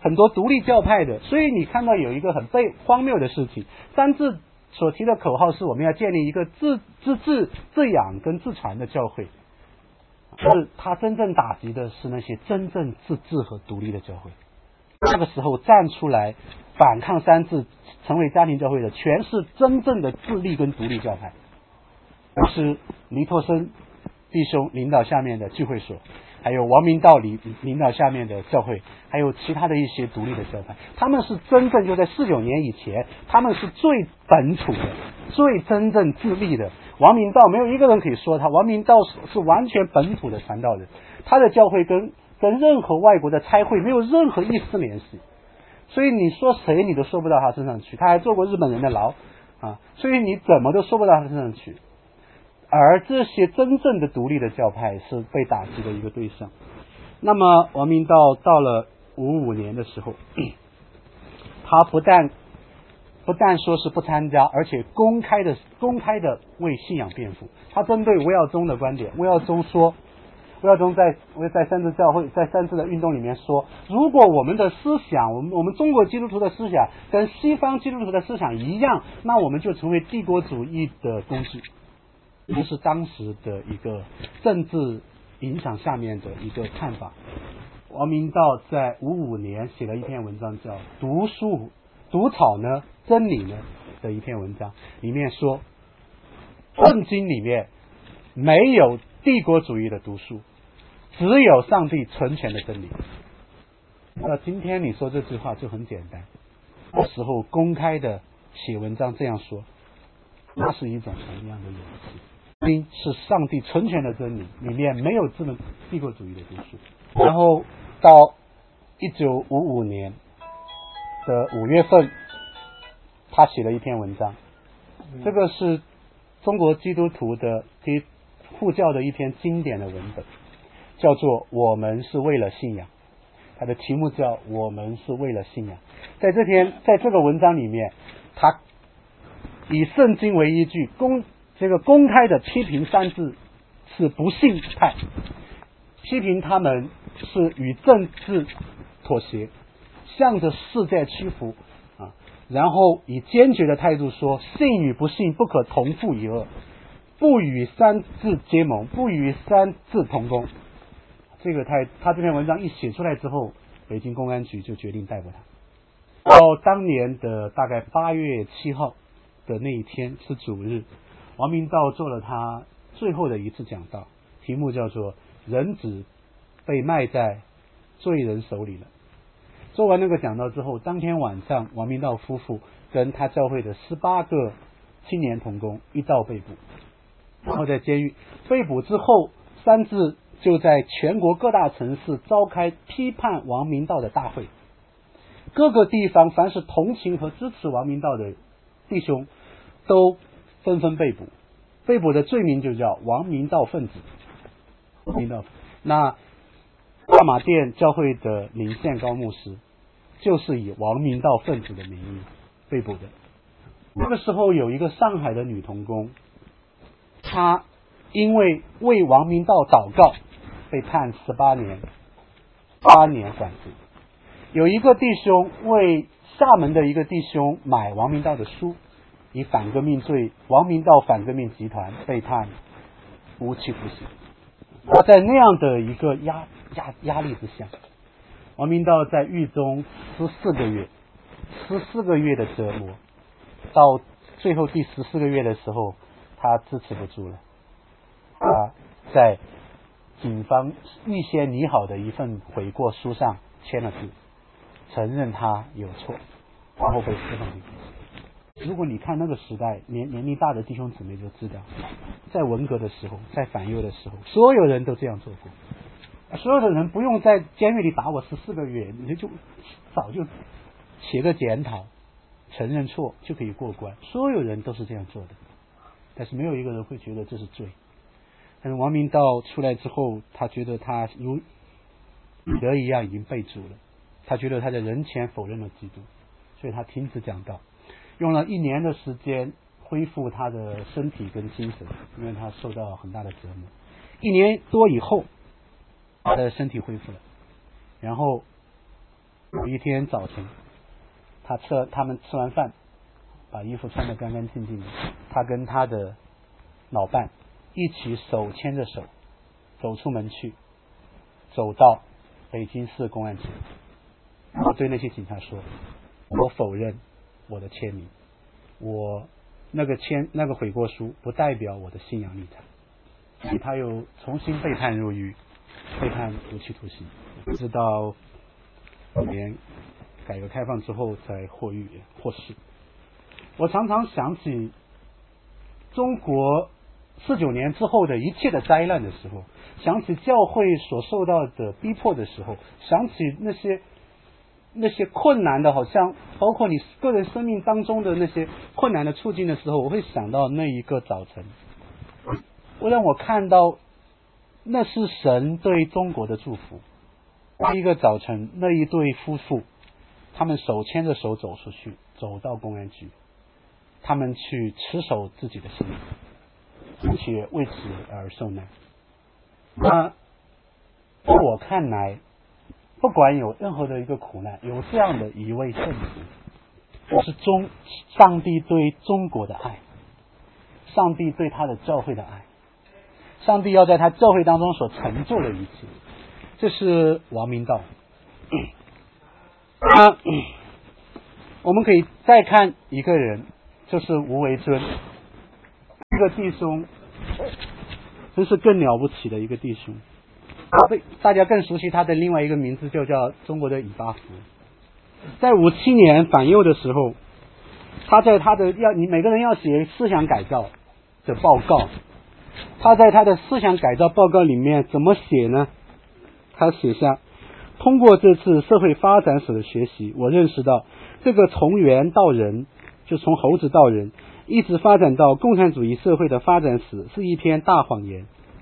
很多独立教派的，所以你看到有一个很被荒谬的事情，三自所提的口号是我们要建立一个自自治自养跟自传的教会，是他真正打击的是那些真正自治和独立的教会。那个时候站出来反抗三自成为家庭教会的全是真正的自立跟独立教派，是尼托森弟兄领导下面的聚会所，还有王明道领领导下面的教会，还有其他的一些独立的教派，他们是真正就在四九年以前，他们是最本土的最真正自立的。王明道没有一个人可以说他，王明道是完全本土的传道人，他的教会跟跟任何外国的差会没有任何一丝联系，所以你说谁你都说不到他身上去，他还做过日本人的牢啊，所以你怎么都说不到他身上去。而这些真正的独立的教派是被打击的一个对象。那么王明道到了五五年的时候，他不但不但说是不参加，而且公开的公开的为信仰辩护。他针对吴耀宗的观点，吴耀宗说，吴耀宗在在三自教会在三自的运动里面说，如果我们的思想，我们我们中国基督徒的思想跟西方基督徒的思想一样，那我们就成为帝国主义的工具。这是当时的一个政治影响下面的一个看法。王明道在五五年写了一篇文章叫《读书读草呢真理呢》的一篇文章，里面说圣经里面没有帝国主义的读书，只有上帝纯全的真理。那今天你说这句话就很简单，那时候公开的写文章这样说，那是一种什么样的勇气？经是上帝纯全的真理，里面没有这么帝国主义的读书。然后到一九五五年的五月份，他写了一篇文章，这个是中国基督徒的基护教的一篇经典的文本，叫做《我们是为了信仰》，它的题目叫《我们是为了信仰》。在这篇在这个文章里面，他以圣经为依据，公这个公开的批评三自是不信派，批评他们是与政治妥协，向着世界屈服啊，然后以坚决的态度说，信与不信不可同负一恶，不与三自结盟，不与三自同工。这个他他这篇文章一写出来之后，北京公安局就决定逮捕他。到当年的大概八月七号的那一天是主日，王明道做了他最后的一次讲道，题目叫做人子被卖在罪人手里了。做完那个讲道之后，当天晚上王明道夫妇跟他教会的十八个青年同工一道被捕，然后在监狱被捕之后，三自就在全国各大城市召开批判王明道的大会，各个地方凡是同情和支持王明道的弟兄都纷纷被捕，被捕的罪名就叫王明道分子。明道，那大马店教会的林宪高牧师就是以王明道分子的名义被捕的。那个时候有一个上海的女同工，她因为为王明道祷告被判十八年八年缓刑。有一个弟兄为厦门的一个弟兄买王明道的书，以反革命罪，王明道反革命集团被判无期徒刑。而在那样的一个压压压力之下，王明道在狱中十四个月，十四个月的折磨，到最后第十四个月的时候，他支持不住了，他在警方预先拟好的一份悔过书上签了字，承认他有错，然后被释放出去。如果你看那个时代，年年龄大的弟兄姊妹就知道，在文革的时候，在反右的时候，所有人都这样做过。所有的人不用在监狱里打我十四个月，你就早就写个检讨，承认错就可以过关。所有人都是这样做的，但是没有一个人会觉得这是罪。但是王明道出来之后，他觉得他如彼得一样已经被逐了，他觉得他在人前否认了基督，所以他停止讲道，用了一年的时间恢复他的身体跟精神，因为他受到很大的折磨。一年多以后，他的身体恢复了，然后有一天早晨，他吃了他们吃完饭，把衣服穿得干干净净的，他跟他的老伴一起手牵着手走出门去，走到北京市公安局，我对那些警察说，我否认我的签名，我那个签那个悔过书不代表我的信仰立场。所以他又重新被判入狱，被判无期徒刑，直到年改革开放之后才获狱获释。我常常想起中国四九年之后的一切的灾难的时候，想起教会所受到的逼迫的时候，想起那些那些困难的，好像包括你个人生命当中的那些困难的处境的时候，我会想到那一个早晨，会让我看到那是神对中国的祝福。那一个早晨，那一对夫妇，他们手牵着手走出去，走到公安局，他们去持守自己的信仰，并且为此而受难。那在我看来，不管有任何的一个苦难，有这样的一位圣徒，是中上帝对中国的爱，上帝对他的教会的爱，上帝要在他教会当中所成就的一切。这是王明道。那我们可以再看一个人，就是吴维尊，这个弟兄真是更了不起的一个弟兄。大家更熟悉他的另外一个名字就叫中国的以巴弗。在五七年反右的时候，他在他的要你每个人要写思想改造的报告，他在他的思想改造报告里面怎么写呢？他写下，通过这次社会发展史的学习，我认识到这个从猿到人，就从猴子到人，一直发展到共产主义社会的发展史是一篇大谎言。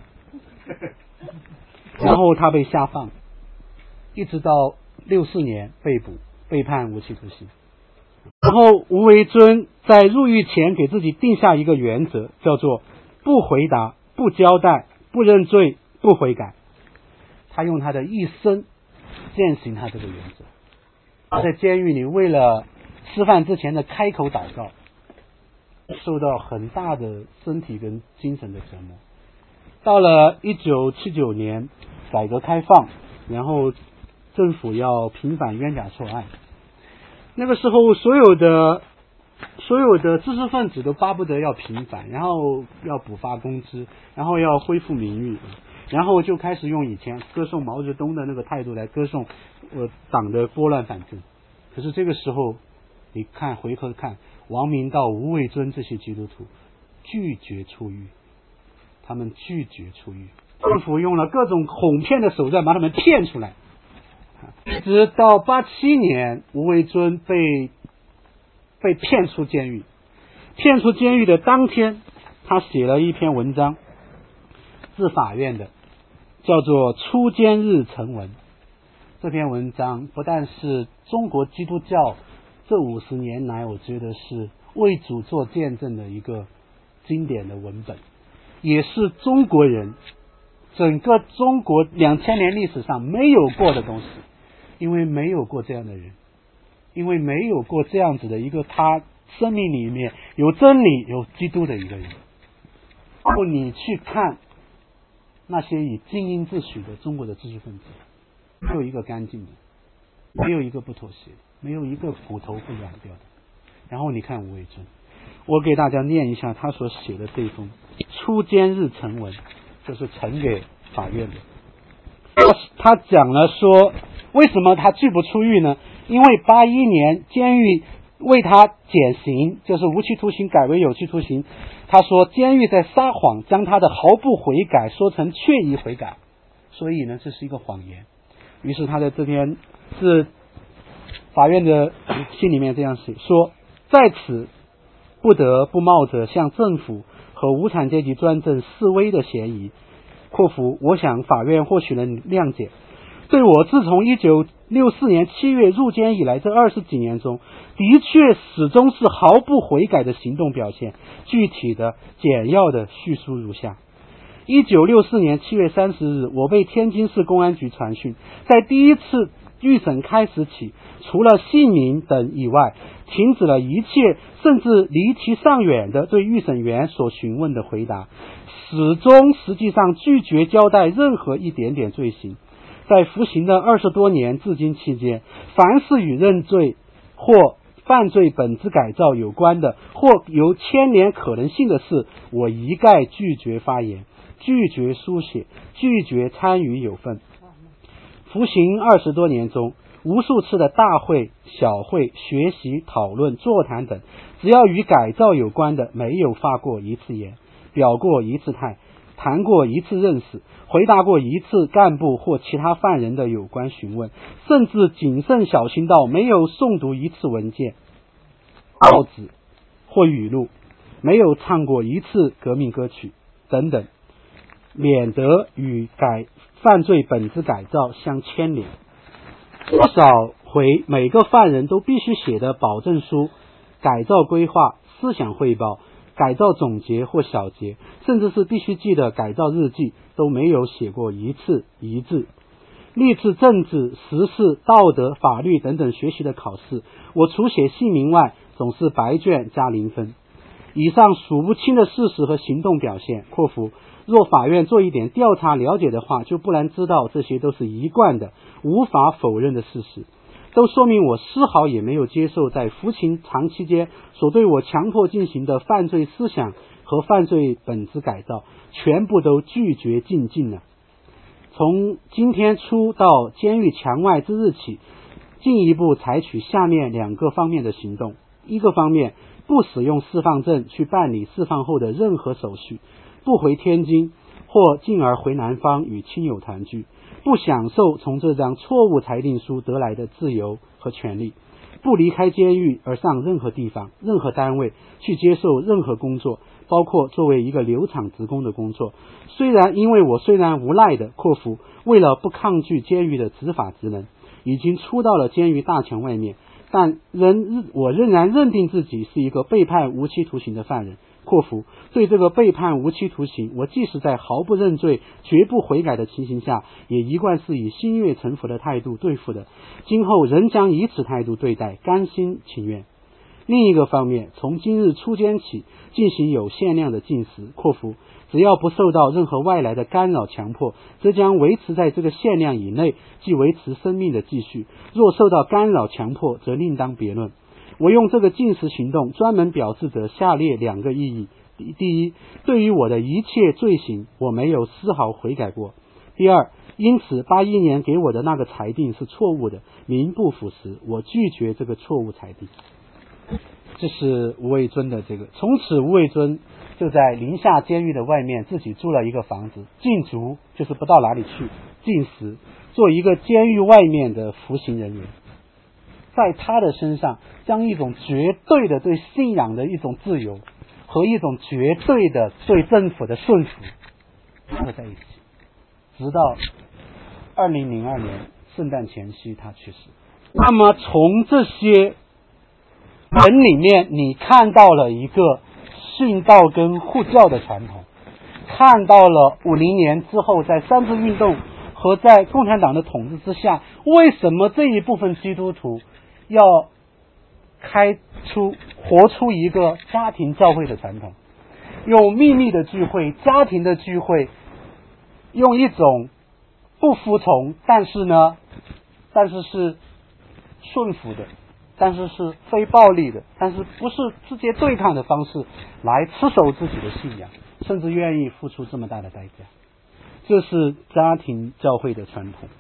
然后他被下放，一直到六四年被捕，被判无期徒刑。然后吴维尊在入狱前给自己定下一个原则，叫做不回答、不交代、不认罪、不悔改。他用他的一生践行他这个原则。他在监狱里为了吃饭之前的开口祷告，受到很大的身体跟精神的折磨。到了一九七九年改革开放，然后政府要平反冤假错案，那个时候所有的所有的知识分子都巴不得要平反，然后要补发工资，然后要恢复名誉，然后就开始用以前歌颂毛泽东的那个态度来歌颂呃党的拨乱反正。可是这个时候你看回头看，王明道、吴维尊这些基督徒拒绝出狱，他们拒绝出狱，政府用了各种哄骗的手段把他们骗出来。直到八七年，吴维尊被被骗出监狱，骗出监狱的当天，他写了一篇文章，是法院的，叫做《出监日晨文》。这篇文章不但是中国基督教这五十年来，我觉得是为主做见证的一个经典的文本，也是中国人整个中国两千年历史上没有过的东西，因为没有过这样的人，因为没有过这样子的一个他生命里面有真理有基督的一个人。然后你去看那些以精英自诩的中国的知识分子，没有一个干净的，没有一个不妥协，没有一个骨头不软掉的。然后你看吴维尊，我给大家念一下他所写的这封出监日晨文，就是呈给法院的。他讲了说，为什么他拒不出狱呢？因为八一年监狱为他减刑，就是无期徒刑改为有期徒刑。他说监狱在撒谎，将他的毫不悔改说成确意悔改，所以呢这是一个谎言。于是他在这篇是法院的信里面这样写说，在此不得不冒着向政府和无产阶级专政示威的嫌疑，括弧我想法院或许能谅解，对我自从一九六四年七月入监以来这二十几年中，的确始终是毫不悔改的行动表现。具体的简要的叙述如下：一九六四年七月三十日，我被天津市公安局传讯，在第一次预审开始起，除了姓名等以外，停止了一切甚至离其尚远的对预审员所询问的回答，始终实际上拒绝交代任何一点点罪行。在服刑的二十多年至今期间，凡是与认罪或犯罪本质改造有关的，或有牵连可能性的事，我一概拒绝发言，拒绝书写，拒绝参与有份。服刑二十多年中，无数次的大会、小会、学习、讨论、座谈等，只要与改造有关的，没有发过一次言，表过一次态，谈过一次认识，回答过一次干部或其他犯人的有关询问，甚至谨慎小心到没有诵读一次文件、报纸或语录，没有唱过一次革命歌曲等等，免得与改犯罪本质改造相牵连。多少回每个犯人都必须写的保证书、改造规划、思想汇报、改造总结或小结，甚至是必须记的改造日记，都没有写过一次一字。历次政治、时事、道德、法律等等学习的考试，我除写姓名外，总是白卷加零分。以上数不清的事实和行动表现，括弧若法院做一点调查了解的话，就不难知道这些都是一贯的、无法否认的事实，都说明我丝毫也没有接受在服刑长期间所对我强迫进行的犯罪思想和犯罪本质改造，全部都拒绝进进了。从今天出到监狱墙外之日起，进一步采取下面两个方面的行动。一个方面，不使用释放证去办理释放后的任何手续，不回天津或进而回南方与亲友团聚，不享受从这张错误裁定书得来的自由和权利，不离开监狱而上任何地方、任何单位去接受任何工作，包括作为一个留厂职工的工作。虽然因为我虽然无奈的括弧为了不抗拒监狱的执法职能，已经出到了监狱大墙外面，但仍我仍然认定自己是一个被判无期徒刑的犯人。括弧对这个被判无期徒刑，我即使在毫不认罪、绝不悔改的情形下，也一贯是以心悦诚服的态度对付的，今后仍将以此态度对待，甘心情愿。另一个方面，从今日出监起进行有限量的禁食，括弧只要不受到任何外来的干扰强迫，则将维持在这个限量以内，即维持生命的继续。若受到干扰强迫，则另当别论。我用这个禁食行动专门表示着下列两个意义：第一，对于我的一切罪行，我没有丝毫悔改过；第二，因此八一年给我的那个裁定是错误的，名不符实，我拒绝这个错误裁定。这是吴卫尊的这个。从此吴卫尊就在宁夏监狱的外面自己租了一个房子，禁足就是不到哪里去，禁食，做一个监狱外面的服刑人员。在他的身上，将一种绝对的对信仰的一种自由和一种绝对的对政府的顺服合在一起，直到二零零二年圣诞前夕他去世。那么从这些人里面，你看到了一个殉道跟护教的传统，看到了五零年之后在三自运动和在共产党的统治之下，为什么这一部分基督徒要开出活出一个家庭教会的传统，用秘密的聚会、家庭的聚会，用一种不服从但是呢但是是顺服的，但是是非暴力的，但是不是直接对抗的方式来持守自己的信仰，甚至愿意付出这么大的代价。这是家庭教会的传统。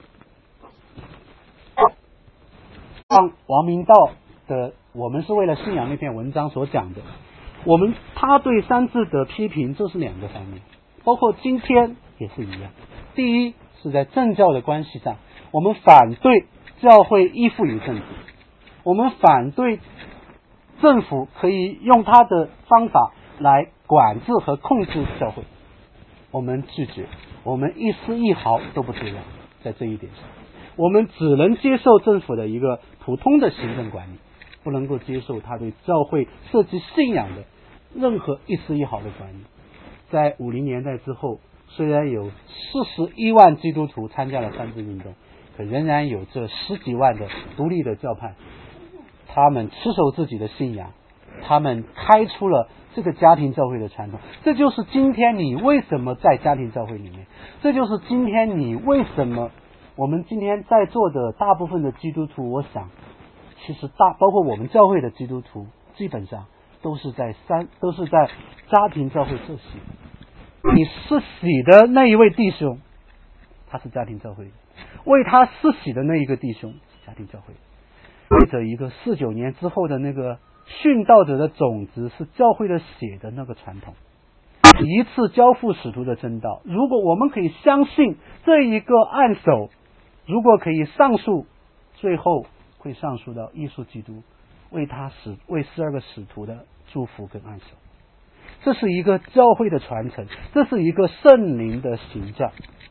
像王明道的我们是为了信仰那篇文章所讲的，我们他对三自的批评就是两个方面，包括今天也是一样。第一是在政教的关系上，我们反对教会依附于政府，我们反对政府可以用他的方法来管制和控制教会，我们拒绝，我们一丝一毫都不这样。在这一点上，我们只能接受政府的一个普通的行政管理，不能够接受他对教会涉及信仰的任何一丝一毫的管理。在五零年代之后，虽然有四十一万基督徒参加了三自运动， 可仍然有这十几万的独立的教派，他们持守自己的信仰，他们开出了这个家庭教会的传统。这就是今天你为什么在家庭教会里面，这就是今天你为什么我们今天在座的大部分的基督徒，我想其实大包括我们教会的基督徒，基本上都是在三都是在家庭教会受洗。你施洗的那一位弟兄，他是家庭教会的，为他施洗的那一个弟兄是家庭教会的，为着一个四九年之后的那个殉道者的种子是教会的血的那个传统，一次交付使徒的真道。如果我们可以相信这一个按手，如果可以上诉，最后会上诉到耶稣基督为他使为十二个使徒的祝福跟按手。这是一个教会的传承，这是一个圣灵的形状。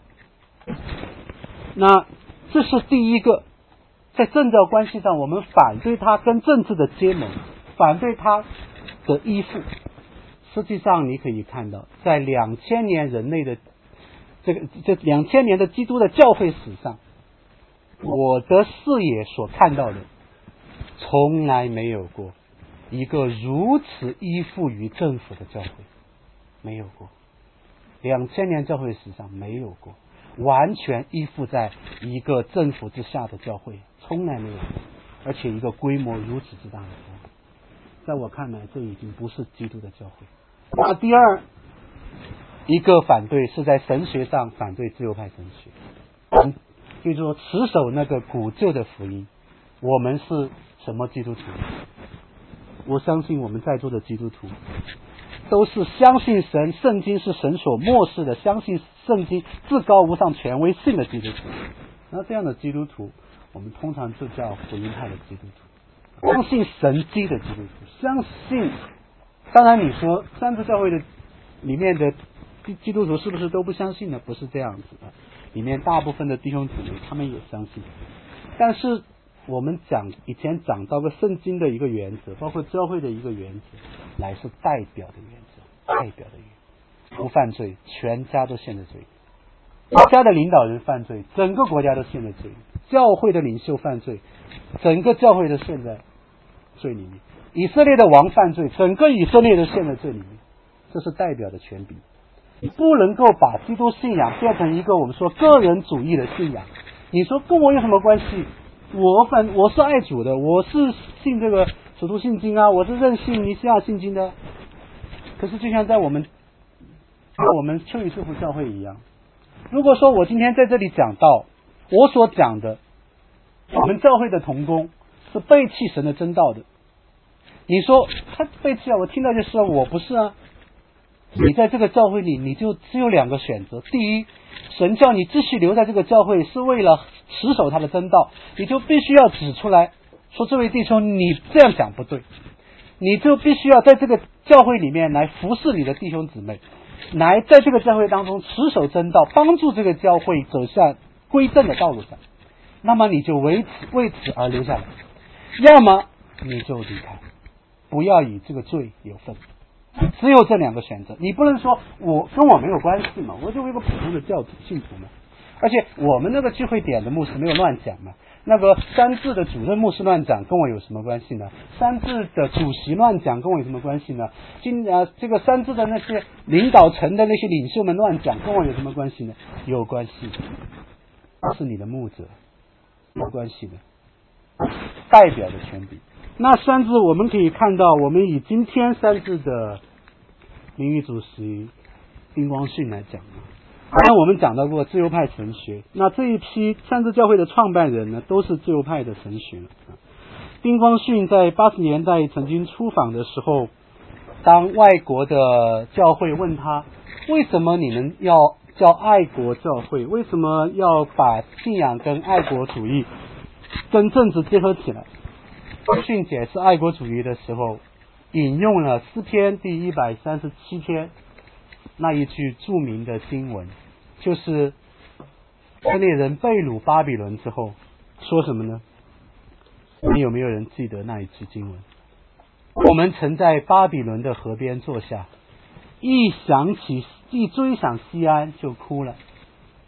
那这是第一个，在政教关系上我们反对他跟政治的结盟，反对他的依附。实际上你可以看到，在两千年人类的这个这两千年的基督的教会史上，我的视野所看到的从来没有过一个如此依附于政府的教会，没有过。两千年教会史上没有过完全依附在一个政府之下的教会，从来没有过，而且一个规模如此之大的教会，在我看来这已经不是基督的教会。那第二一个反对是在神学上反对自由派神学，就是说持守那个古旧的福音。我们是什么基督徒？我相信我们在座的基督徒都是相信神，圣经是神所默示的，相信圣经至高无上权威性的基督徒。那这样的基督徒我们通常就叫福音派的基督徒，相信神迹的基督徒，相信当然你说三自教会的里面的基督徒是不是都不相信呢？不是这样子的，里面大部分的弟兄姊妹他们也相信。但是我们讲以前讲到个圣经的一个原则，包括教会的一个原则，乃是代表的原则，代表的原则。不犯罪，全家都陷在罪里；国家的领导人犯罪，整个国家都陷在罪里；教会的领袖犯罪，整个教会都陷在罪里面；以色列的王犯罪，整个以色列都陷在罪里面。这是代表的权柄。你不能够把基督信仰变成一个我们说个人主义的信仰。你说跟我有什么关系？我反我是爱主的，我是信这个使徒信经啊，我是认信尼西亚信经的。可是就像在我们在我们秋雨祝福教会一样，如果说我今天在这里讲道，我所讲的我们教会的同工是背弃神的真道的，你说他背弃啊，我听到就是我不是啊。你在这个教会里，你就只有两个选择：第一，神叫你继续留在这个教会是为了持守他的真道，你就必须要指出来说，这位弟兄你这样讲不对，你就必须要在这个教会里面来服侍你的弟兄姊妹，来在这个教会当中持守真道，帮助这个教会走向归正的道路上，那么你就为此为此而留下来，要么你就离开，不要以这个罪有份。只有这两个选择，你不能说我跟我没有关系嘛，我就一个普通的教徒信徒嘛。而且我们那个聚会点的牧师没有乱讲嘛，那个三自的主任牧师乱讲跟我有什么关系呢？三自的主席乱讲跟我有什么关系呢？今呃这个三自的那些领导层的那些领袖们乱讲跟我有什么关系呢？有关系的，是你的牧者，有关系的，代表的权柄。那三自我们可以看到，我们以今天三自的名誉主席丁光训来讲，刚才我们讲到过自由派神学，那这一批三自教会的创办人呢，都是自由派的神学。丁光训在八十年代曾经出访的时候，当外国的教会问他，为什么你们要叫爱国教会，为什么要把信仰跟爱国主义跟政治结合起来，训解释爱国主义的时候，引用了诗篇第一百三十七篇那一句著名的经文，就是以色列人被掳巴比伦之后说什么呢？你有没有人记得那一句经文？我们曾在巴比伦的河边坐下，一想起一追想西安就哭了。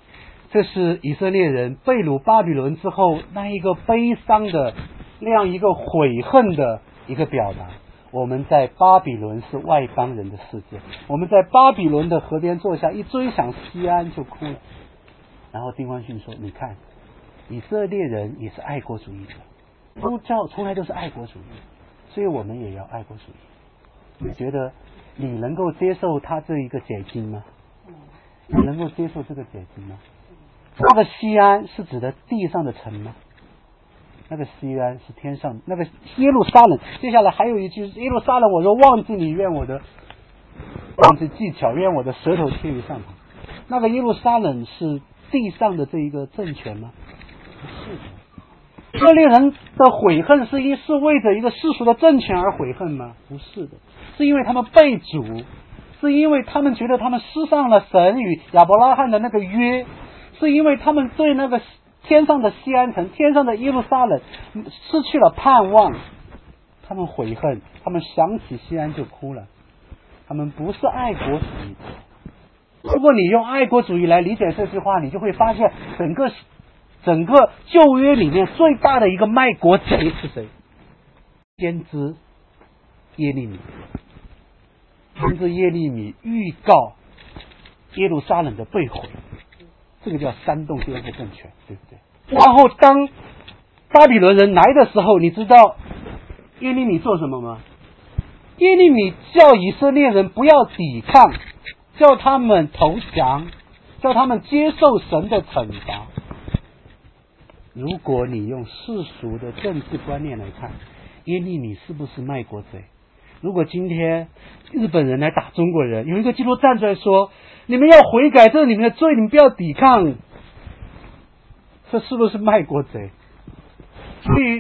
这是以色列人被掳巴比伦之后那一个悲伤的那样一个悔恨的一个表达。我们在巴比伦是外邦人的世界，我们在巴比伦的河边坐下，一追想西安就哭了。然后丁光训说，你看以色列人也是爱国主义者，基督教从来都是爱国主义，所以我们也要爱国主义。你觉得你能够接受他这一个解经吗？你能够接受这个解经吗？那个西安是指的地上的城吗？那个西安是天上，那个耶路撒冷。接下来还有一句，耶路撒冷，我若忘记你，愿我的忘记技巧，愿我的舌头贴于上旁。那个耶路撒冷是地上的这一个政权吗？不是的。以色列人的悔恨是一是为着一个世俗的政权而悔恨吗？不是的，是因为他们被主，是因为他们觉得他们失丧了神与亚伯拉罕的那个约，是因为他们对那个天上的西安城，天上的耶路撒冷失去了盼望，他们悔恨，他们想起西安就哭了。他们不是爱国主义者。如果你用爱国主义来理解这句话，你就会发现整个整个旧约里面最大的一个卖国贼是谁？先知耶利米。先知耶利米预告耶路撒冷的被毁，这个叫煽动颠覆政权，对不对？然后当巴比伦人来的时候，你知道耶利米做什么吗？耶利米叫以色列人不要抵抗，叫他们投降，叫他们接受神的惩罚。如果你用世俗的政治观念来看，耶利米是不是卖国贼？如果今天日本人来打中国人，有一个基督站出来说，你们要悔改，这是你们的罪，你们不要抵抗，这是不是卖国贼？所以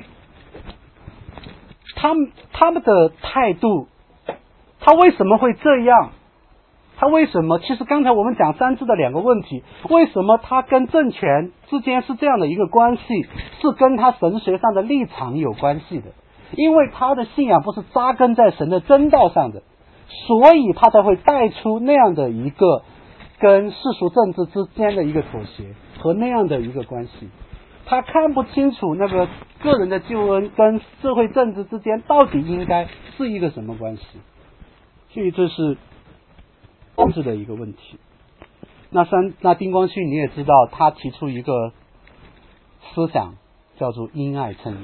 他们他们的态度，他为什么会这样？他为什么？其实刚才我们讲三字的两个问题，为什么他跟政权之间是这样的一个关系，是跟他神学上的立场有关系的。因为他的信仰不是扎根在神的真道上的，所以他才会带出那样的一个跟世俗政治之间的一个妥协和那样的一个关系。他看不清楚那个个人的救恩跟社会政治之间到底应该是一个什么关系，所以这是政治的一个问题。那三那丁光绪你也知道，他提出一个思想叫做因爱称义。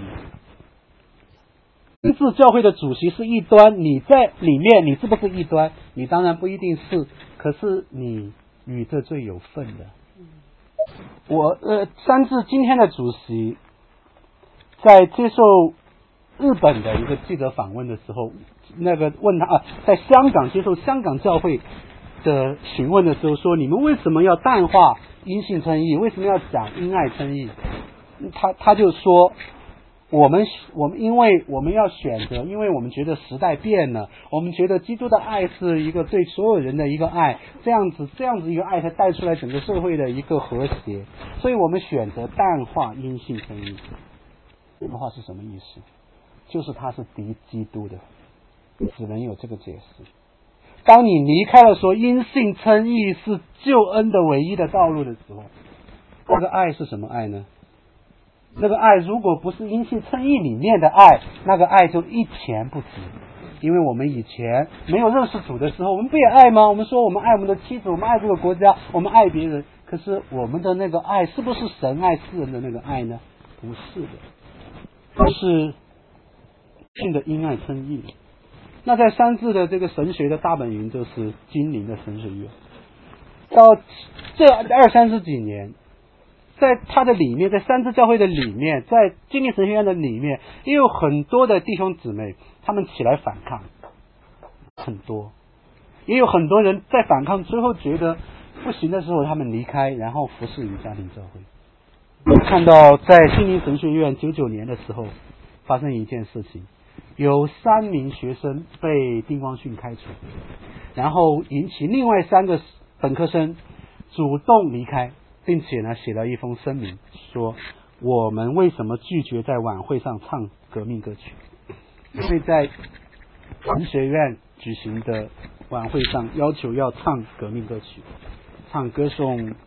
新自教会的主席是异端，你在里面你是不是异端？你当然不一定是，可是你与这最有份的。我呃，三自今天的主席在接受日本的一个记者访问的时候，那个问他啊，在香港接受香港教会的询问的时候说，你们为什么要淡化因信称义？为什么要讲因爱称义？他他就说，我们我们因为我们要选择，因为我们觉得时代变了，我们觉得基督的爱是一个对所有人的一个爱，这样子这样子一个爱才带出来整个社会的一个和谐，所以我们选择淡化因信称义。这个话是什么意思？就是他是敌基督的，只能有这个解释。当你离开了说因信称义是救恩的唯一的道路的时候，那个爱是什么爱呢？那个爱如果不是因信称义里面的爱，那个爱就一钱不值。因为我们以前没有认识主的时候，我们不也爱吗？我们说我们爱我们的妻子，我们爱这个国家，我们爱别人，可是我们的那个爱是不是神爱世人的那个爱呢？不是的，而是信的因爱称义。那在三字的这个神学的大本营就是金陵的神学院，到这二三十几年，在他的里面，在三字教会的里面，在金陵神学院的里面，也有很多的弟兄姊妹他们起来反抗，很多，也有很多人在反抗之后觉得不行的时候，他们离开，然后服侍于家庭教会。我看到在金陵神学院九九年的时候发生一件事情，有三名学生被丁光训开除，然后引起另外三个本科生主动离开，并且呢写了一封声明，说我们为什么拒绝在晚会上唱革命歌曲？因为在神学院举行的晚会上要求要唱革命歌曲，唱歌颂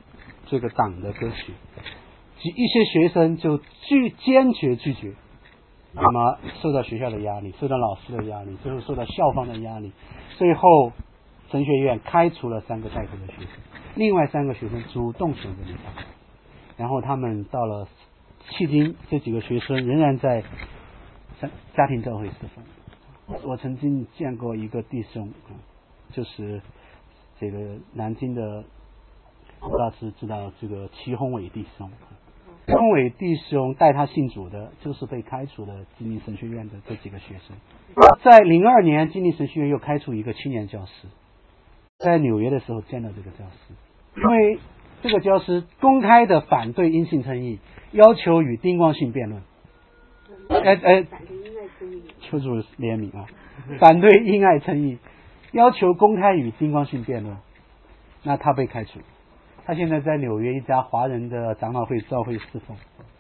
这个党的歌曲，一些学生就拒坚决拒绝，那么受到学校的压力，受到老师的压力，最后受到校方的压力，最后神学院开除了三个带头的学生，另外三个学生主动选择离开，然后他们到了迄今，这几个学生仍然在家庭教会侍奉。我曾经见过一个弟兄，就是这个南京的吴老师知道这个齐宏伟弟兄，齐宏伟弟兄带他信主的，就是被开除了基尼神学院的这几个学生。在零二年，基尼神学院又开除一个青年教师，在纽约的时候见到这个教师，因为这个教师公开的反对因信称义，要求与丁光信辩论。哎哎，求主怜悯啊！反对因爱称义，要求公开与丁光信辩论。那他被开除，他现在在纽约一家华人的长老会教会侍奉。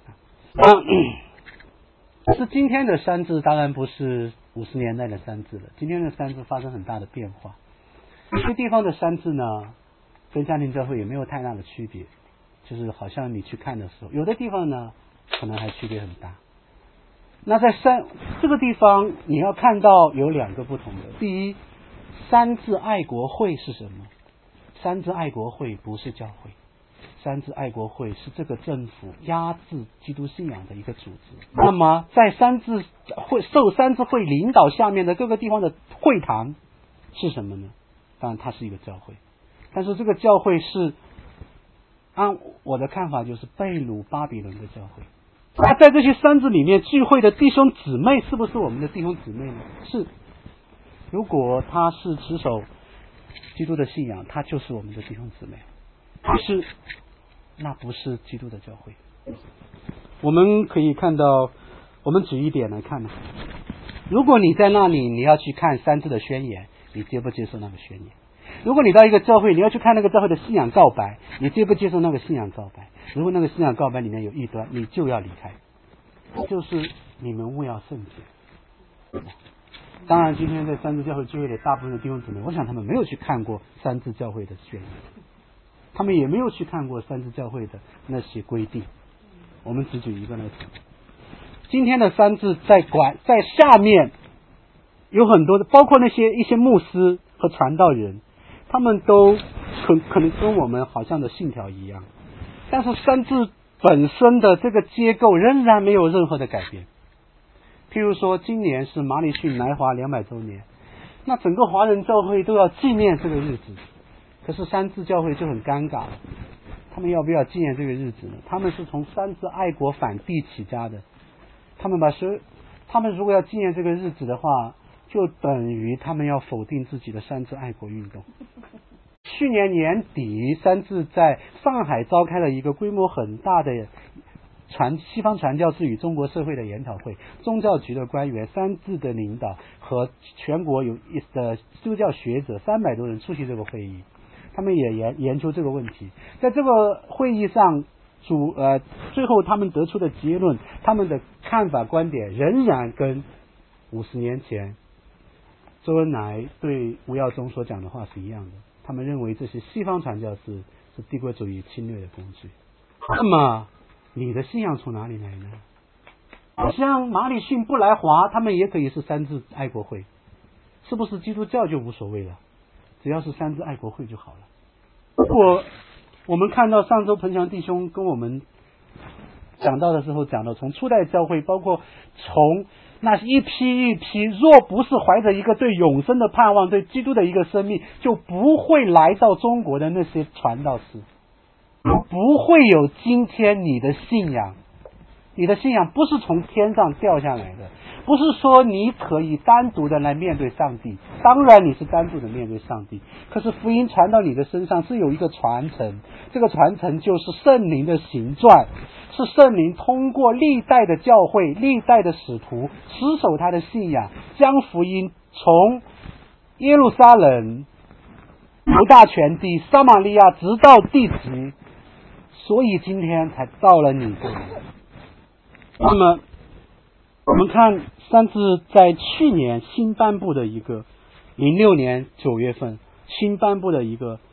可是今天的三字当然不是五十年代的三字了，今天的三字发生很大的变化。有些地方的三字呢，跟家庭教会也没有太大的区别，就是好像你去看的时候，有的地方呢可能还区别很大。那在三这个地方，你要看到有两个不同的。第一，三字爱国会是什么？三字爱国会不是教会，三字爱国会是这个政府压制基督信仰的一个组织。那么，在三字会受三字会领导下面的各个地方的会堂是什么呢？当然，它是一个教会，但是这个教会是按我的看法，就是被掳巴比伦的教会。那在这些三字里面聚会的弟兄姊妹是不是我们的弟兄姊妹呢？是。如果他是持守基督的信仰，他就是我们的弟兄姊妹。可是那不是基督的教会。我们可以看到，我们举一点来看呢。如果你在那里，你要去看三字的宣言，你接不接受那个宣言？如果你到一个教会，你要去看那个教会的信仰告白，你接不接受那个信仰告白？如果那个信仰告白里面有异端，你就要离开。就是你们务要圣洁。当然，今天在三字教会聚会的大部分的弟兄姊妹，我想他们没有去看过三字教会的宣言，他们也没有去看过三字教会的那些规定。我们只举一个来讲，今天的三字在管在下面有很多的，包括那些一些牧师和传道人，他们都可可能跟我们好像的信条一样，但是三字本身的这个结构仍然没有任何的改变。譬如说，今年是马里逊来华两百周年，那整个华人教会都要纪念这个日子，可是三字教会就很尴尬，他们要不要纪念这个日子呢？他们是从三字爱国反帝起家的，他们把所他们如果要纪念这个日子的话，就等于他们要否定自己的三字爱国运动。去年年底，三字在上海召开了一个规模很大的传西方传教士与中国社会的研讨会，宗教局的官员、三字的领导和全国有一的基督教学者三百多人出席这个会议，他们也研研究这个问题。在这个会议上，主呃最后他们得出的结论，他们的看法观点仍然跟五十年前周恩来对吴耀宗所讲的话是一样的。他们认为这些西方传教士是帝国主义侵略的工具。那么你的信仰从哪里来呢？像马里逊、布莱华，他们也可以是三字爱国会，是不是基督教就无所谓了？只要是三字爱国会就好了。如果我们看到上周彭强弟兄跟我们讲到的时候，讲到从初代教会，包括从那一批一批，若不是怀着一个对永生的盼望，对基督的一个生命，就不会来到中国的那些传道士，不会有今天你的信仰。你的信仰不是从天上掉下来的，不是说你可以单独的来面对上帝，当然你是单独的面对上帝，可是福音传到你的身上是有一个传承，这个传承就是圣灵的行传，是圣灵通过历代的教会、历代的使徒持守他的信仰，将福音从耶路撒冷、犹大全地、撒玛利亚直到地极，所以今天才到了你这里。那么我们看三字在去年新颁布的一个零六年九月份新颁布的一个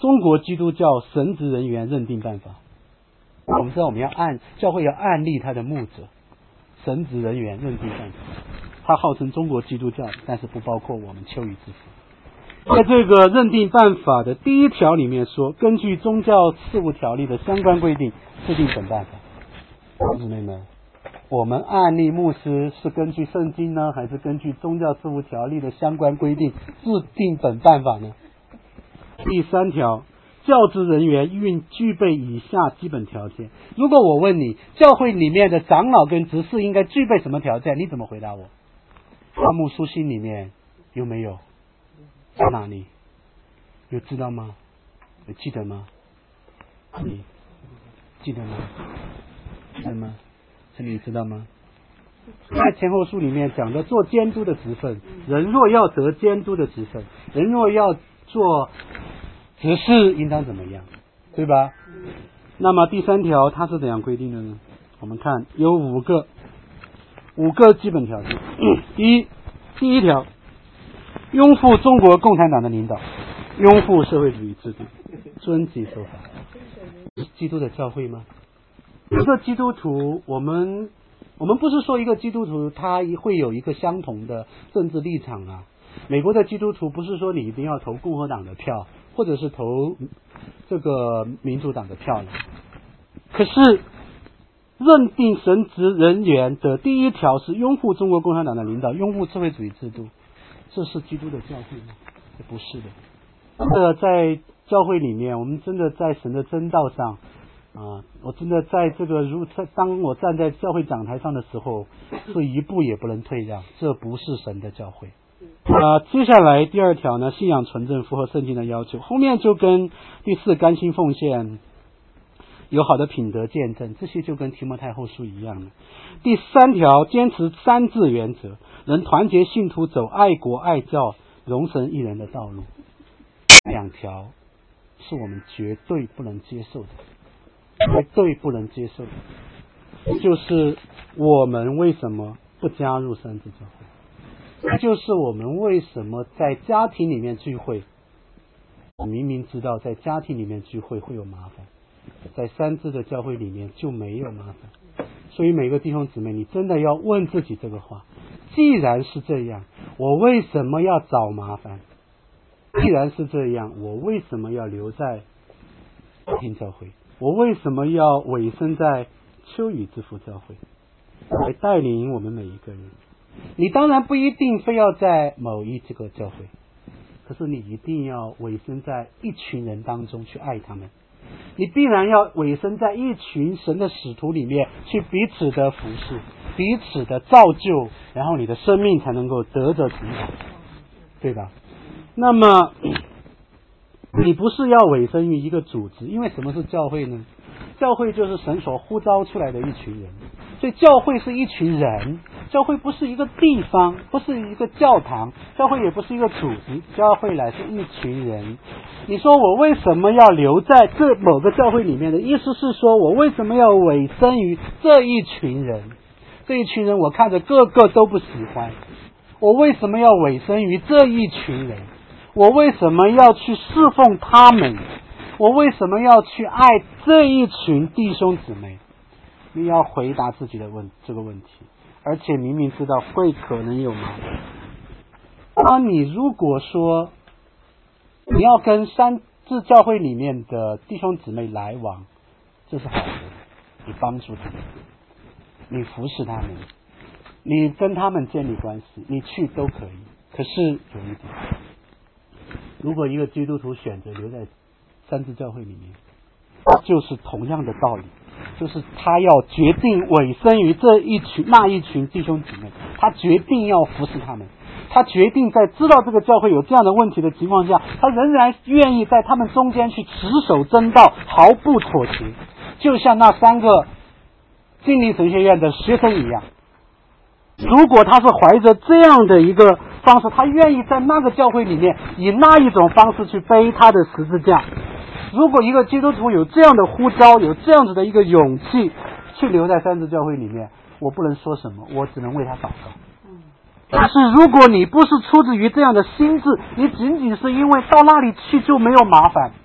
中国基督教神职人员认定办法。我们知道我们要按教会要按立他的牧者，神职人员认定办法，它号称中国基督教，但是不包括我们秋雨之福。在这个认定办法的第一条里面说，根据宗教事务条例的相关规定制定本办法。姊妹们，我们按立牧师是根据圣经呢，还是根据宗教事务条例的相关规定制定本办法呢？第三条，教职人员应具备以下基本条件。如果我问你，教会里面的长老跟执事应该具备什么条件，你怎么回答我？阿木书信里面有没有？在哪里？有知道吗？有记得吗？你记得吗？记得吗？这里知道吗？在前后书里面讲的做监督的职分，人若要得监督的职分，人若要做执事应当怎么样，对吧？那么第三条它是怎样规定的呢？我们看有五个五个基本条件。第一，第一条，拥护中国共产党的领导，拥护社会主义制度，遵纪守法。基督的教会吗？一个基督徒，我们我们不是说一个基督徒他会有一个相同的政治立场啊。美国的基督徒不是说你一定要投共和党的票，或者是投这个民主党的票了。可是认定神职人员的第一条是拥护中国共产党的领导，拥护社会主义制度，这是基督的教会吗？不是的。这在教会里面，我们真的在神的真道上啊，我真的在这个如在当我站在教会讲台上的时候，是一步也不能退让，这不是神的教会。啊，接下来第二条呢，信仰纯正，符合圣经的要求。后面就跟第四甘心奉献，有好的品德见证，这些就跟提摩太后书一样的。第三条，坚持三治原则，能团结信徒走爱国爱教荣神益人的道路。两条是我们绝对不能接受的，绝对不能接受的，就是我们为什么不加入三自教会？这就是我们为什么在家庭里面聚会，我明明知道在家庭里面聚会会有麻烦，在三自的教会里面就没有麻烦。所以每个弟兄姊妹，你真的要问自己这个话，既然是这样，我为什么要找麻烦？既然是这样，我为什么要留在家庭教会？我为什么要委身在秋雨之福教会来带领我们每一个人？你当然不一定非要在某一这个教会，可是你一定要委身在一群人当中去爱他们，你必然要委身在一群神的使徒里面去彼此的服侍，彼此的造就，然后你的生命才能够得着成长，对吧？那么你不是要委身于一个组织，因为什么是教会呢？教会就是神所呼召出来的一群人，所以教会是一群人，教会不是一个地方，不是一个教堂，教会也不是一个组织，教会乃是一群人。你说我为什么要留在这某个教会里面的意思是说，我为什么要委身于这一群人？这一群人我看着个个都不喜欢，我为什么要委身于这一群人？我为什么要去侍奉他们？我为什么要去爱这一群弟兄姊妹？你要回答自己的问这个问题，而且明明知道会可能有麻烦。那你如果说你要跟三自教会里面的弟兄姊妹来往，这是好的，你帮助他们，你服侍他们，你跟他们建立关系，你去都可以。可是有一点，如果一个基督徒选择留在三自教会里面，就是同样的道理，就是他要决定委身于这一群那一群弟兄姊妹，他决定要服侍他们，他决定在知道这个教会有这样的问题的情况下，他仍然愿意在他们中间去持守真道，毫不妥协，就像那三个精灵神学院的学生一样。如果他是怀着这样的一个方式，他愿意在那个教会里面以那一种方式去背他的十字架。如果一个基督徒有这样的呼召，有这样子的一个勇气去留在三自教会里面，我不能说什么，我只能为他祷告。但是如果你不是出自于这样的心智，你仅仅是因为到那里去就没有麻烦，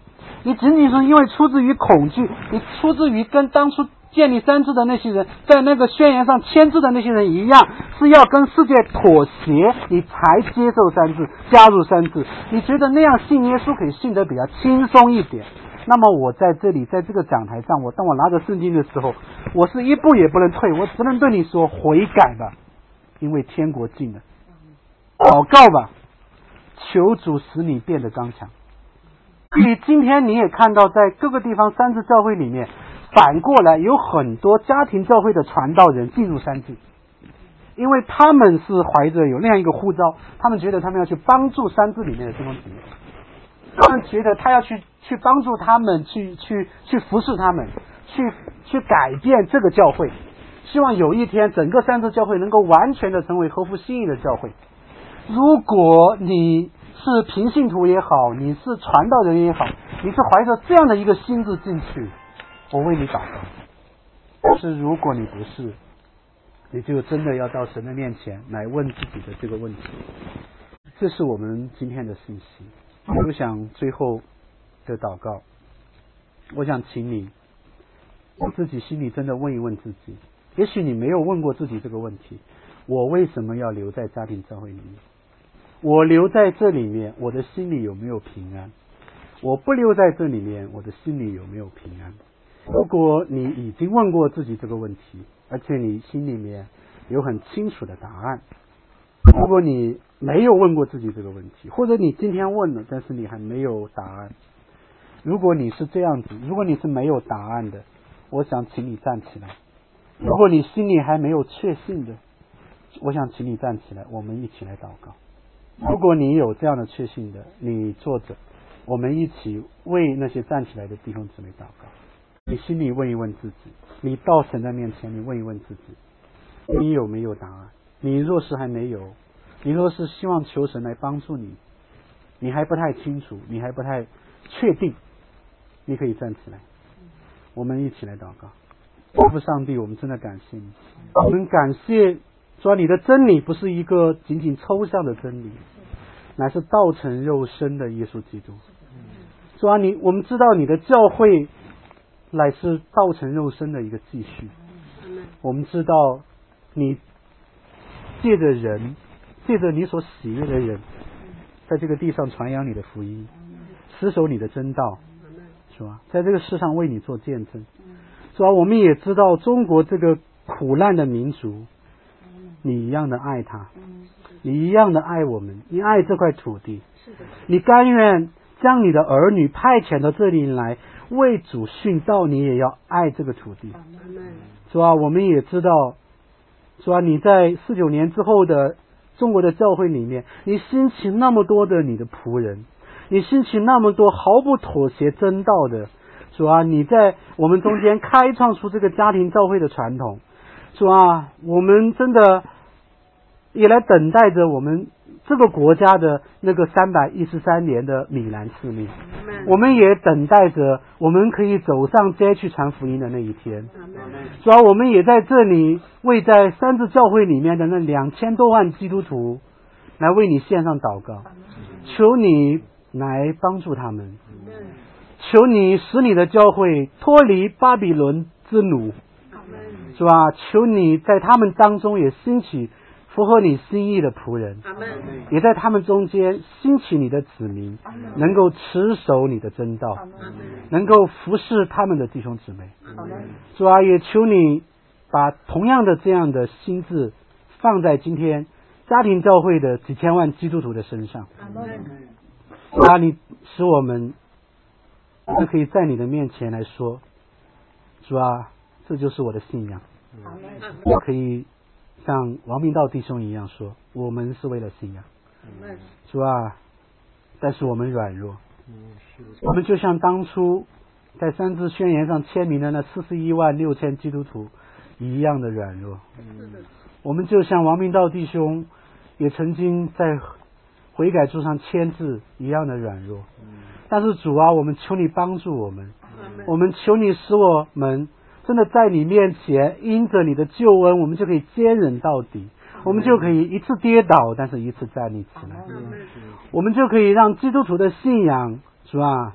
你仅仅是因为出自于恐惧，你出自于跟当初建立三字的那些人，在那个宣言上签字的那些人一样，是要跟世界妥协，你才接受三字，加入三字。你觉得那样信耶稣可以信得比较轻松一点，那么我在这里，在这个讲台上，我当我拿着圣经的时候，我是一步也不能退，我只能对你说悔改吧，因为天国近了。祷告吧，求主使你变得刚强。你今天你也看到，在各个地方三字教会里面，反过来有很多家庭教会的传道人进入三字，因为他们是怀着有那样一个呼召，他们觉得他们要去帮助三字里面的弟兄姊妹，他们觉得他要去去帮助他们，去去去服侍他们，去去改变这个教会，希望有一天整个三字教会能够完全的成为合乎心意的教会。如果你是平信徒也好，你是传道人也好，你是怀着这样的一个心智进去，我为你祷告。但是如果你不是，你就真的要到神的面前来问自己的这个问题。这是我们今天的信息。我想最后的祷告，我想请你自己心里真的问一问自己，也许你没有问过自己这个问题，我为什么要留在家庭教会里面？我留在这里面，我的心里有没有平安？我不留在这里面，我的心里有没有平安？如果你已经问过自己这个问题，而且你心里面有很清楚的答案，如果你没有问过自己这个问题，或者你今天问了，但是你还没有答案，如果你是这样子，如果你是没有答案的，我想请你站起来。如果你心里还没有确信的，我想请你站起来，我们一起来祷告。如果你有这样的确信的，你坐着，我们一起为那些站起来的弟兄姊妹祷告。你心里问一问自己，你到神的面前，你问一问自己，你有没有答案？你若是还没有，你若是希望求神来帮助你，你还不太清楚，你还不太确定，你可以站起来，我们一起来祷告。父上帝，我们真的感谢你，我们感谢主，你的真理不是一个仅仅抽象的真理，乃是道成肉身的耶稣基督。主啊，你我们知道你的教会乃是道成肉身的一个继续。我们知道你借着人，借着你所喜悦的人，在这个地上传扬你的福音，持守你的真道，是吧？在这个世上为你做见证。主啊，我们也知道中国这个苦难的民族，你一样的爱他，你一样的爱我们，你爱这块土地，你甘愿将你的儿女派遣到这里来为主殉道，你也要爱这个土地。主啊，我们也知道，主啊，你在四九年之后的中国的教会里面，你兴起那么多的你的仆人，你兴起那么多毫不妥协真道的，主啊，你在我们中间开创出这个家庭教会的传统。主啊，我们真的也来等待着我们这个国家的那个三百一十三年的米兰使命，我们也等待着我们可以走上街去传福音的那一天。主要我们也在这里为在三字教会里面的那两千多万基督徒来为你献上祷告，求你来帮助他们，求你使你的教会脱离巴比伦之奴，是吧？求你在他们当中也兴起符合你心意的仆人，也在他们中间兴起你的子民，能够持守你的真道，能够服侍他们的弟兄姊妹。主啊，也求你把同样的这样的心志放在今天家庭教会的几千万基督徒的身上。主啊，你使我们就可以在你的面前来说，主啊，这就是我的信仰。我可以像王明道弟兄一样说，我们是为了信仰。主啊，但是我们软弱，我们就像当初在三字宣言上签名的那四十一万六千基督徒一样的软弱。我们就像王明道弟兄也曾经在悔改书上签字一样的软弱。但是主啊，我们求你帮助我们，我们求你使我们真的在你面前因着你的救恩，我们就可以坚忍到底，我们就可以一次跌倒但是一次站立起来，我们就可以让基督徒的信仰，主啊，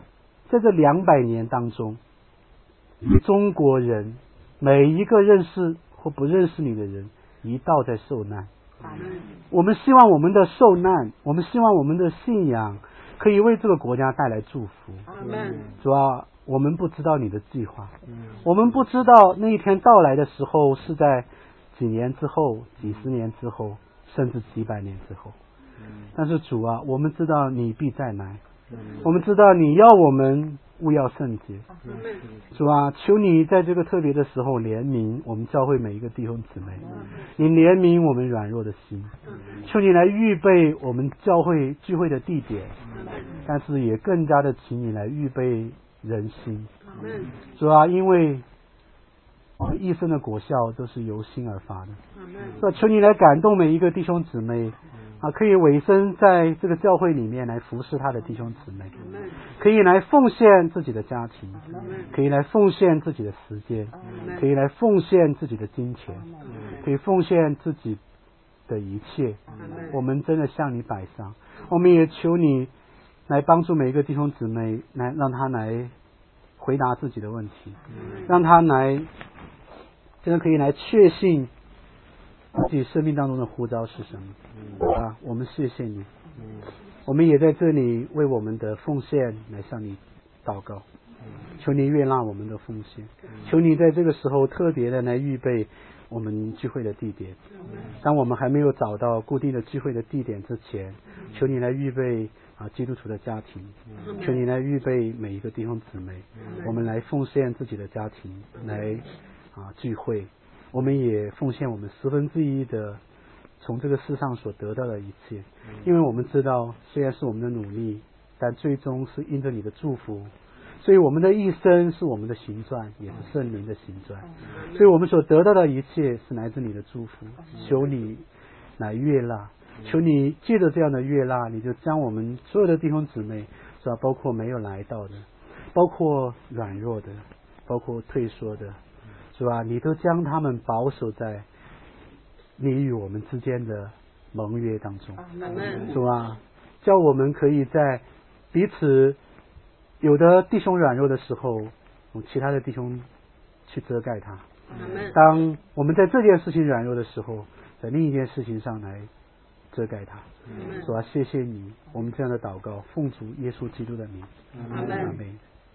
在这两百年当中，中国人每一个认识或不认识你的人，一道在受难。我们希望我们的受难，我们希望我们的信仰可以为这个国家带来祝福。主啊，我们不知道你的计划，我们不知道那一天到来的时候是在几年之后、几十年之后，甚至几百年之后。但是主啊，我们知道你必再来，我们知道你要我们务要圣洁。主啊，求你在这个特别的时候怜悯我们教会每一个弟兄姊妹，你怜悯我们软弱的心，求你来预备我们教会聚会的地点，但是也更加的请你来预备人心。主啊，因为我们一生的果效都是由心而发的，主啊，求你来感动每一个弟兄姊妹啊，可以委身在这个教会里面来服侍他的弟兄姊妹，可以来奉献自己的家庭，可以来奉献自己的时间，可以来奉献自己的金钱，可以奉献自己的一切。我们真的向你摆上，我们也求你来帮助每一个弟兄姊妹，来让他来回答自己的问题，让他来真的可以来确信自己生命当中的呼召是什么啊！我们谢谢你，我们也在这里为我们的奉献来向你祷告，求你悦纳我们的奉献，求你在这个时候特别的来预备我们聚会的地点。当我们还没有找到固定的聚会的地点之前，求你来预备啊基督徒的家庭，求你来预备每一个弟兄姊妹，我们来奉献自己的家庭来啊聚会。我们也奉献我们十分之一的从这个世上所得到的一切，因为我们知道虽然是我们的努力，但最终是因着你的祝福，所以我们的一生是我们的行传，也是圣灵的行传，所以我们所得到的一切是来自你的祝福。求你来悦纳，求你借着这样的悦纳，你就将我们所有的弟兄姊妹，是吧，包括没有来到的，包括软弱的，包括退缩的，是吧，你都将他们保守在你与我们之间的盟约当中，是吧，叫我们可以在彼此有的弟兄软弱的时候，其他的弟兄去遮盖他，当我们在这件事情软弱的时候，在另一件事情上来遮盖他，是吧，谢谢你，我们这样的祷告奉主耶稣基督的名，阿们。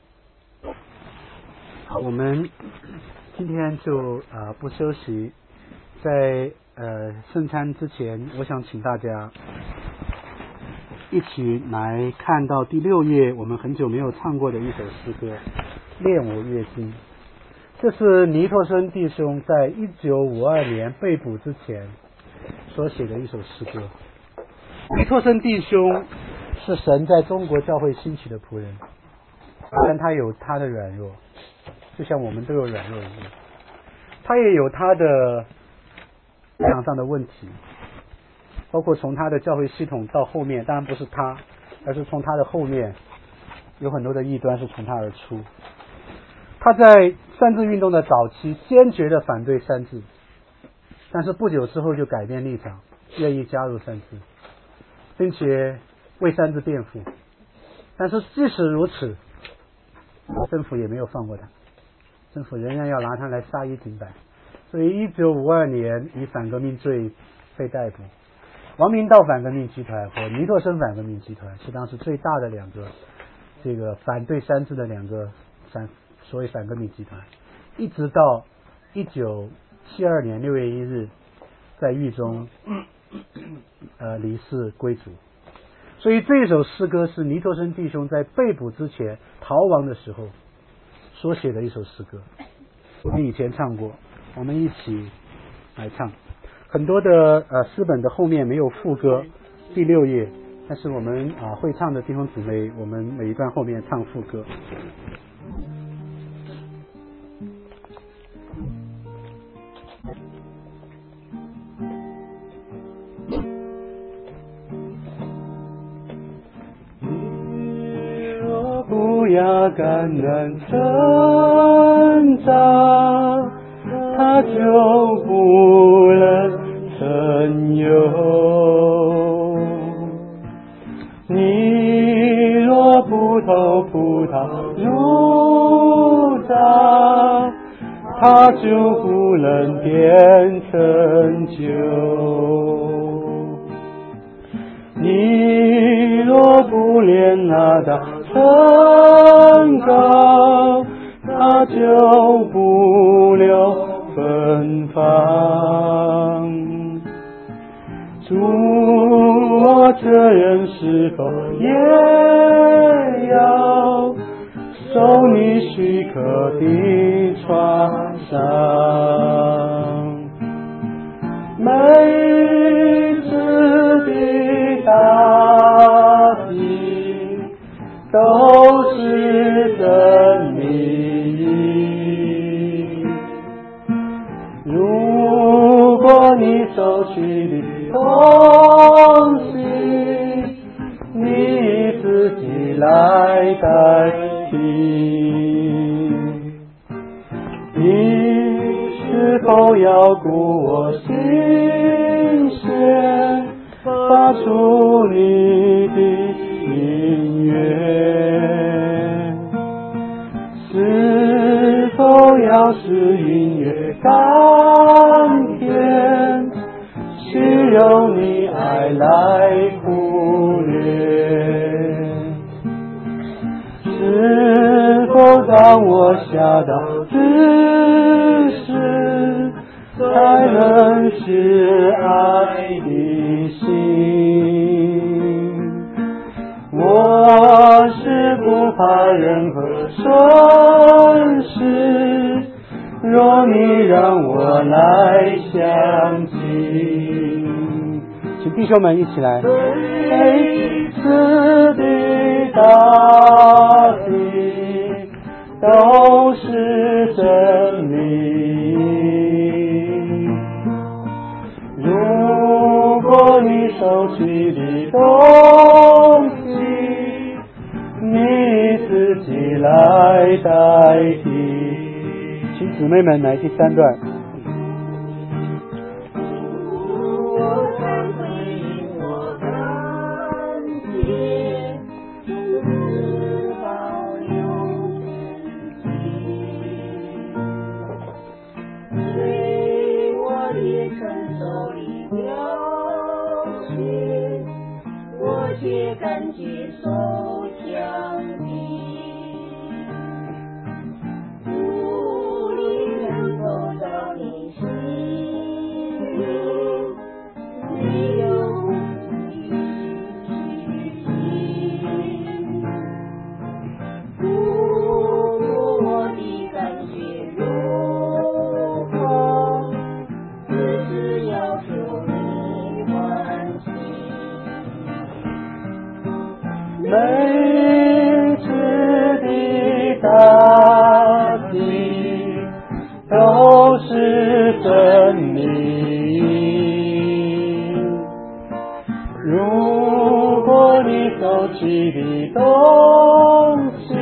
好，我们今天就呃不休息，在呃圣餐之前，我想请大家一起来看到第六页，我们很久没有唱过的一首诗歌《恋我乐经》。这是尼托生弟兄在一九五二年被捕之前所写的一首诗歌。尼托生弟兄是神在中国教会兴起的仆人，但他有他的软弱，就像我们都有软弱一样，他也有他的思想上的问题，包括从他的教会系统到后面，当然不是他，而是从他的后面有很多的异端是从他而出。他在三自运动的早期坚决的反对三自，但是不久之后就改变立场，愿意加入三自，并且为三自辩护。但是即使如此，政府也没有放过他，政府仍然要拿他来杀一儆百，所以一九五二年以反革命罪被逮捕。王明道反革命集团和尼托生反革命集团是当时最大的两个这个反对三自的两个反所谓反革命集团，一直到一九七二年六月一日在狱中呃离世归主。所以这首诗歌是尼托生弟兄在被捕之前逃亡的时候所写的一首诗歌。我们以前唱过，我们一起来唱。很多的呃诗本的后面没有副歌，第六页，但是我们啊、呃、会唱的弟兄姊妹，我们每一段后面唱副歌。不要感恩成长，他就不能成有。你若不投葡萄如刀，他就不能变成酒。你若不连那道升高，他就不留芬芳。主，我这人是否也要受你许可的创伤？每次的打击都是真理。如果你收取的东西，你自己来代替，你是否要顾我心弦，发出你的音乐？是否要使音乐甘甜，去用你爱来忽略？是否当我下到知识，才能是爱的心？我是不怕任何损失，若你让我来相信。请弟兄们一起来。每次的打击都是真理。如果你收取的东西，你自己来代替。请姊妹们来第三段。 感觉手枪的主，你能够到你心里，没有不顾我的感觉如何，只是要求你欢喜。 每次的打击都是真理。如果你收取的东西，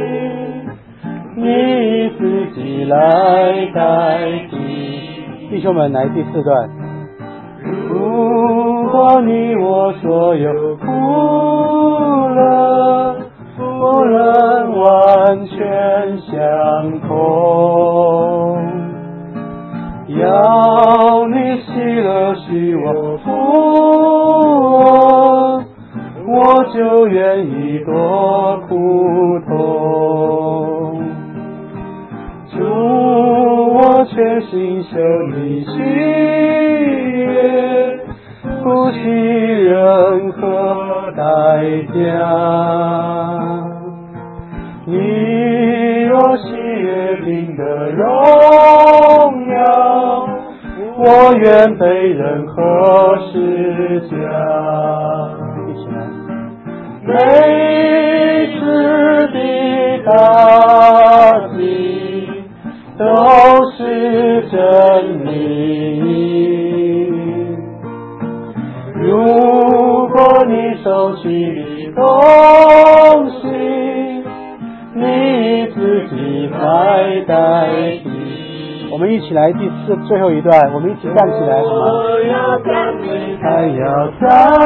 你自己来代替。弟兄们，来第四段。如果你我所有苦乐不能完全相同，要你喜乐许我负我，我就愿意多苦痛。主，我全心求你喜悦，不惜任何代价。你若喜悦并的荣耀，我愿被任何施加。一起来。每次的打击都是真理。如果你收取的东西，你自己来代替。我们一起来第四最后一段，我们一起站起来，好吗？我要赞美，还要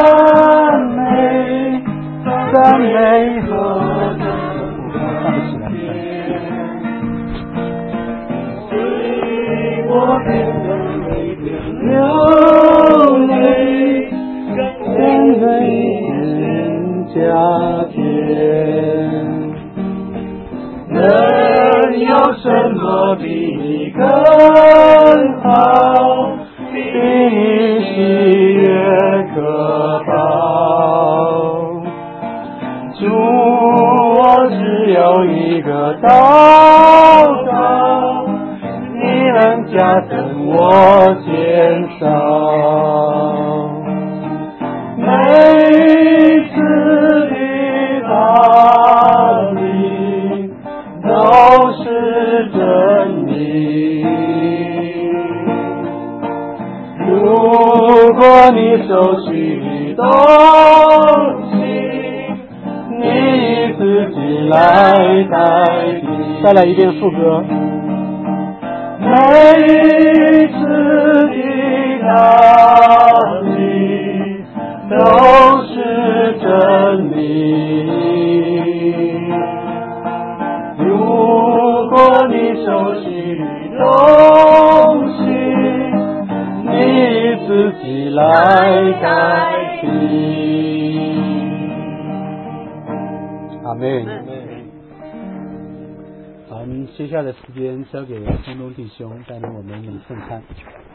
赞美，赞美和站不起来。 凭着泪流泪，跟随家眷。人有什么比你更好？比你喜悦可抱？主，我只有一个祷告，你能加增我减少。每次的道理都是真理。如果你手许东西，你以自己来代替。再来一遍副歌。每次的道理都是真理。如果你手许东西，你以自己来代替。阿们。好，我们接下来的时间交给空中弟兄带领我们领圣餐。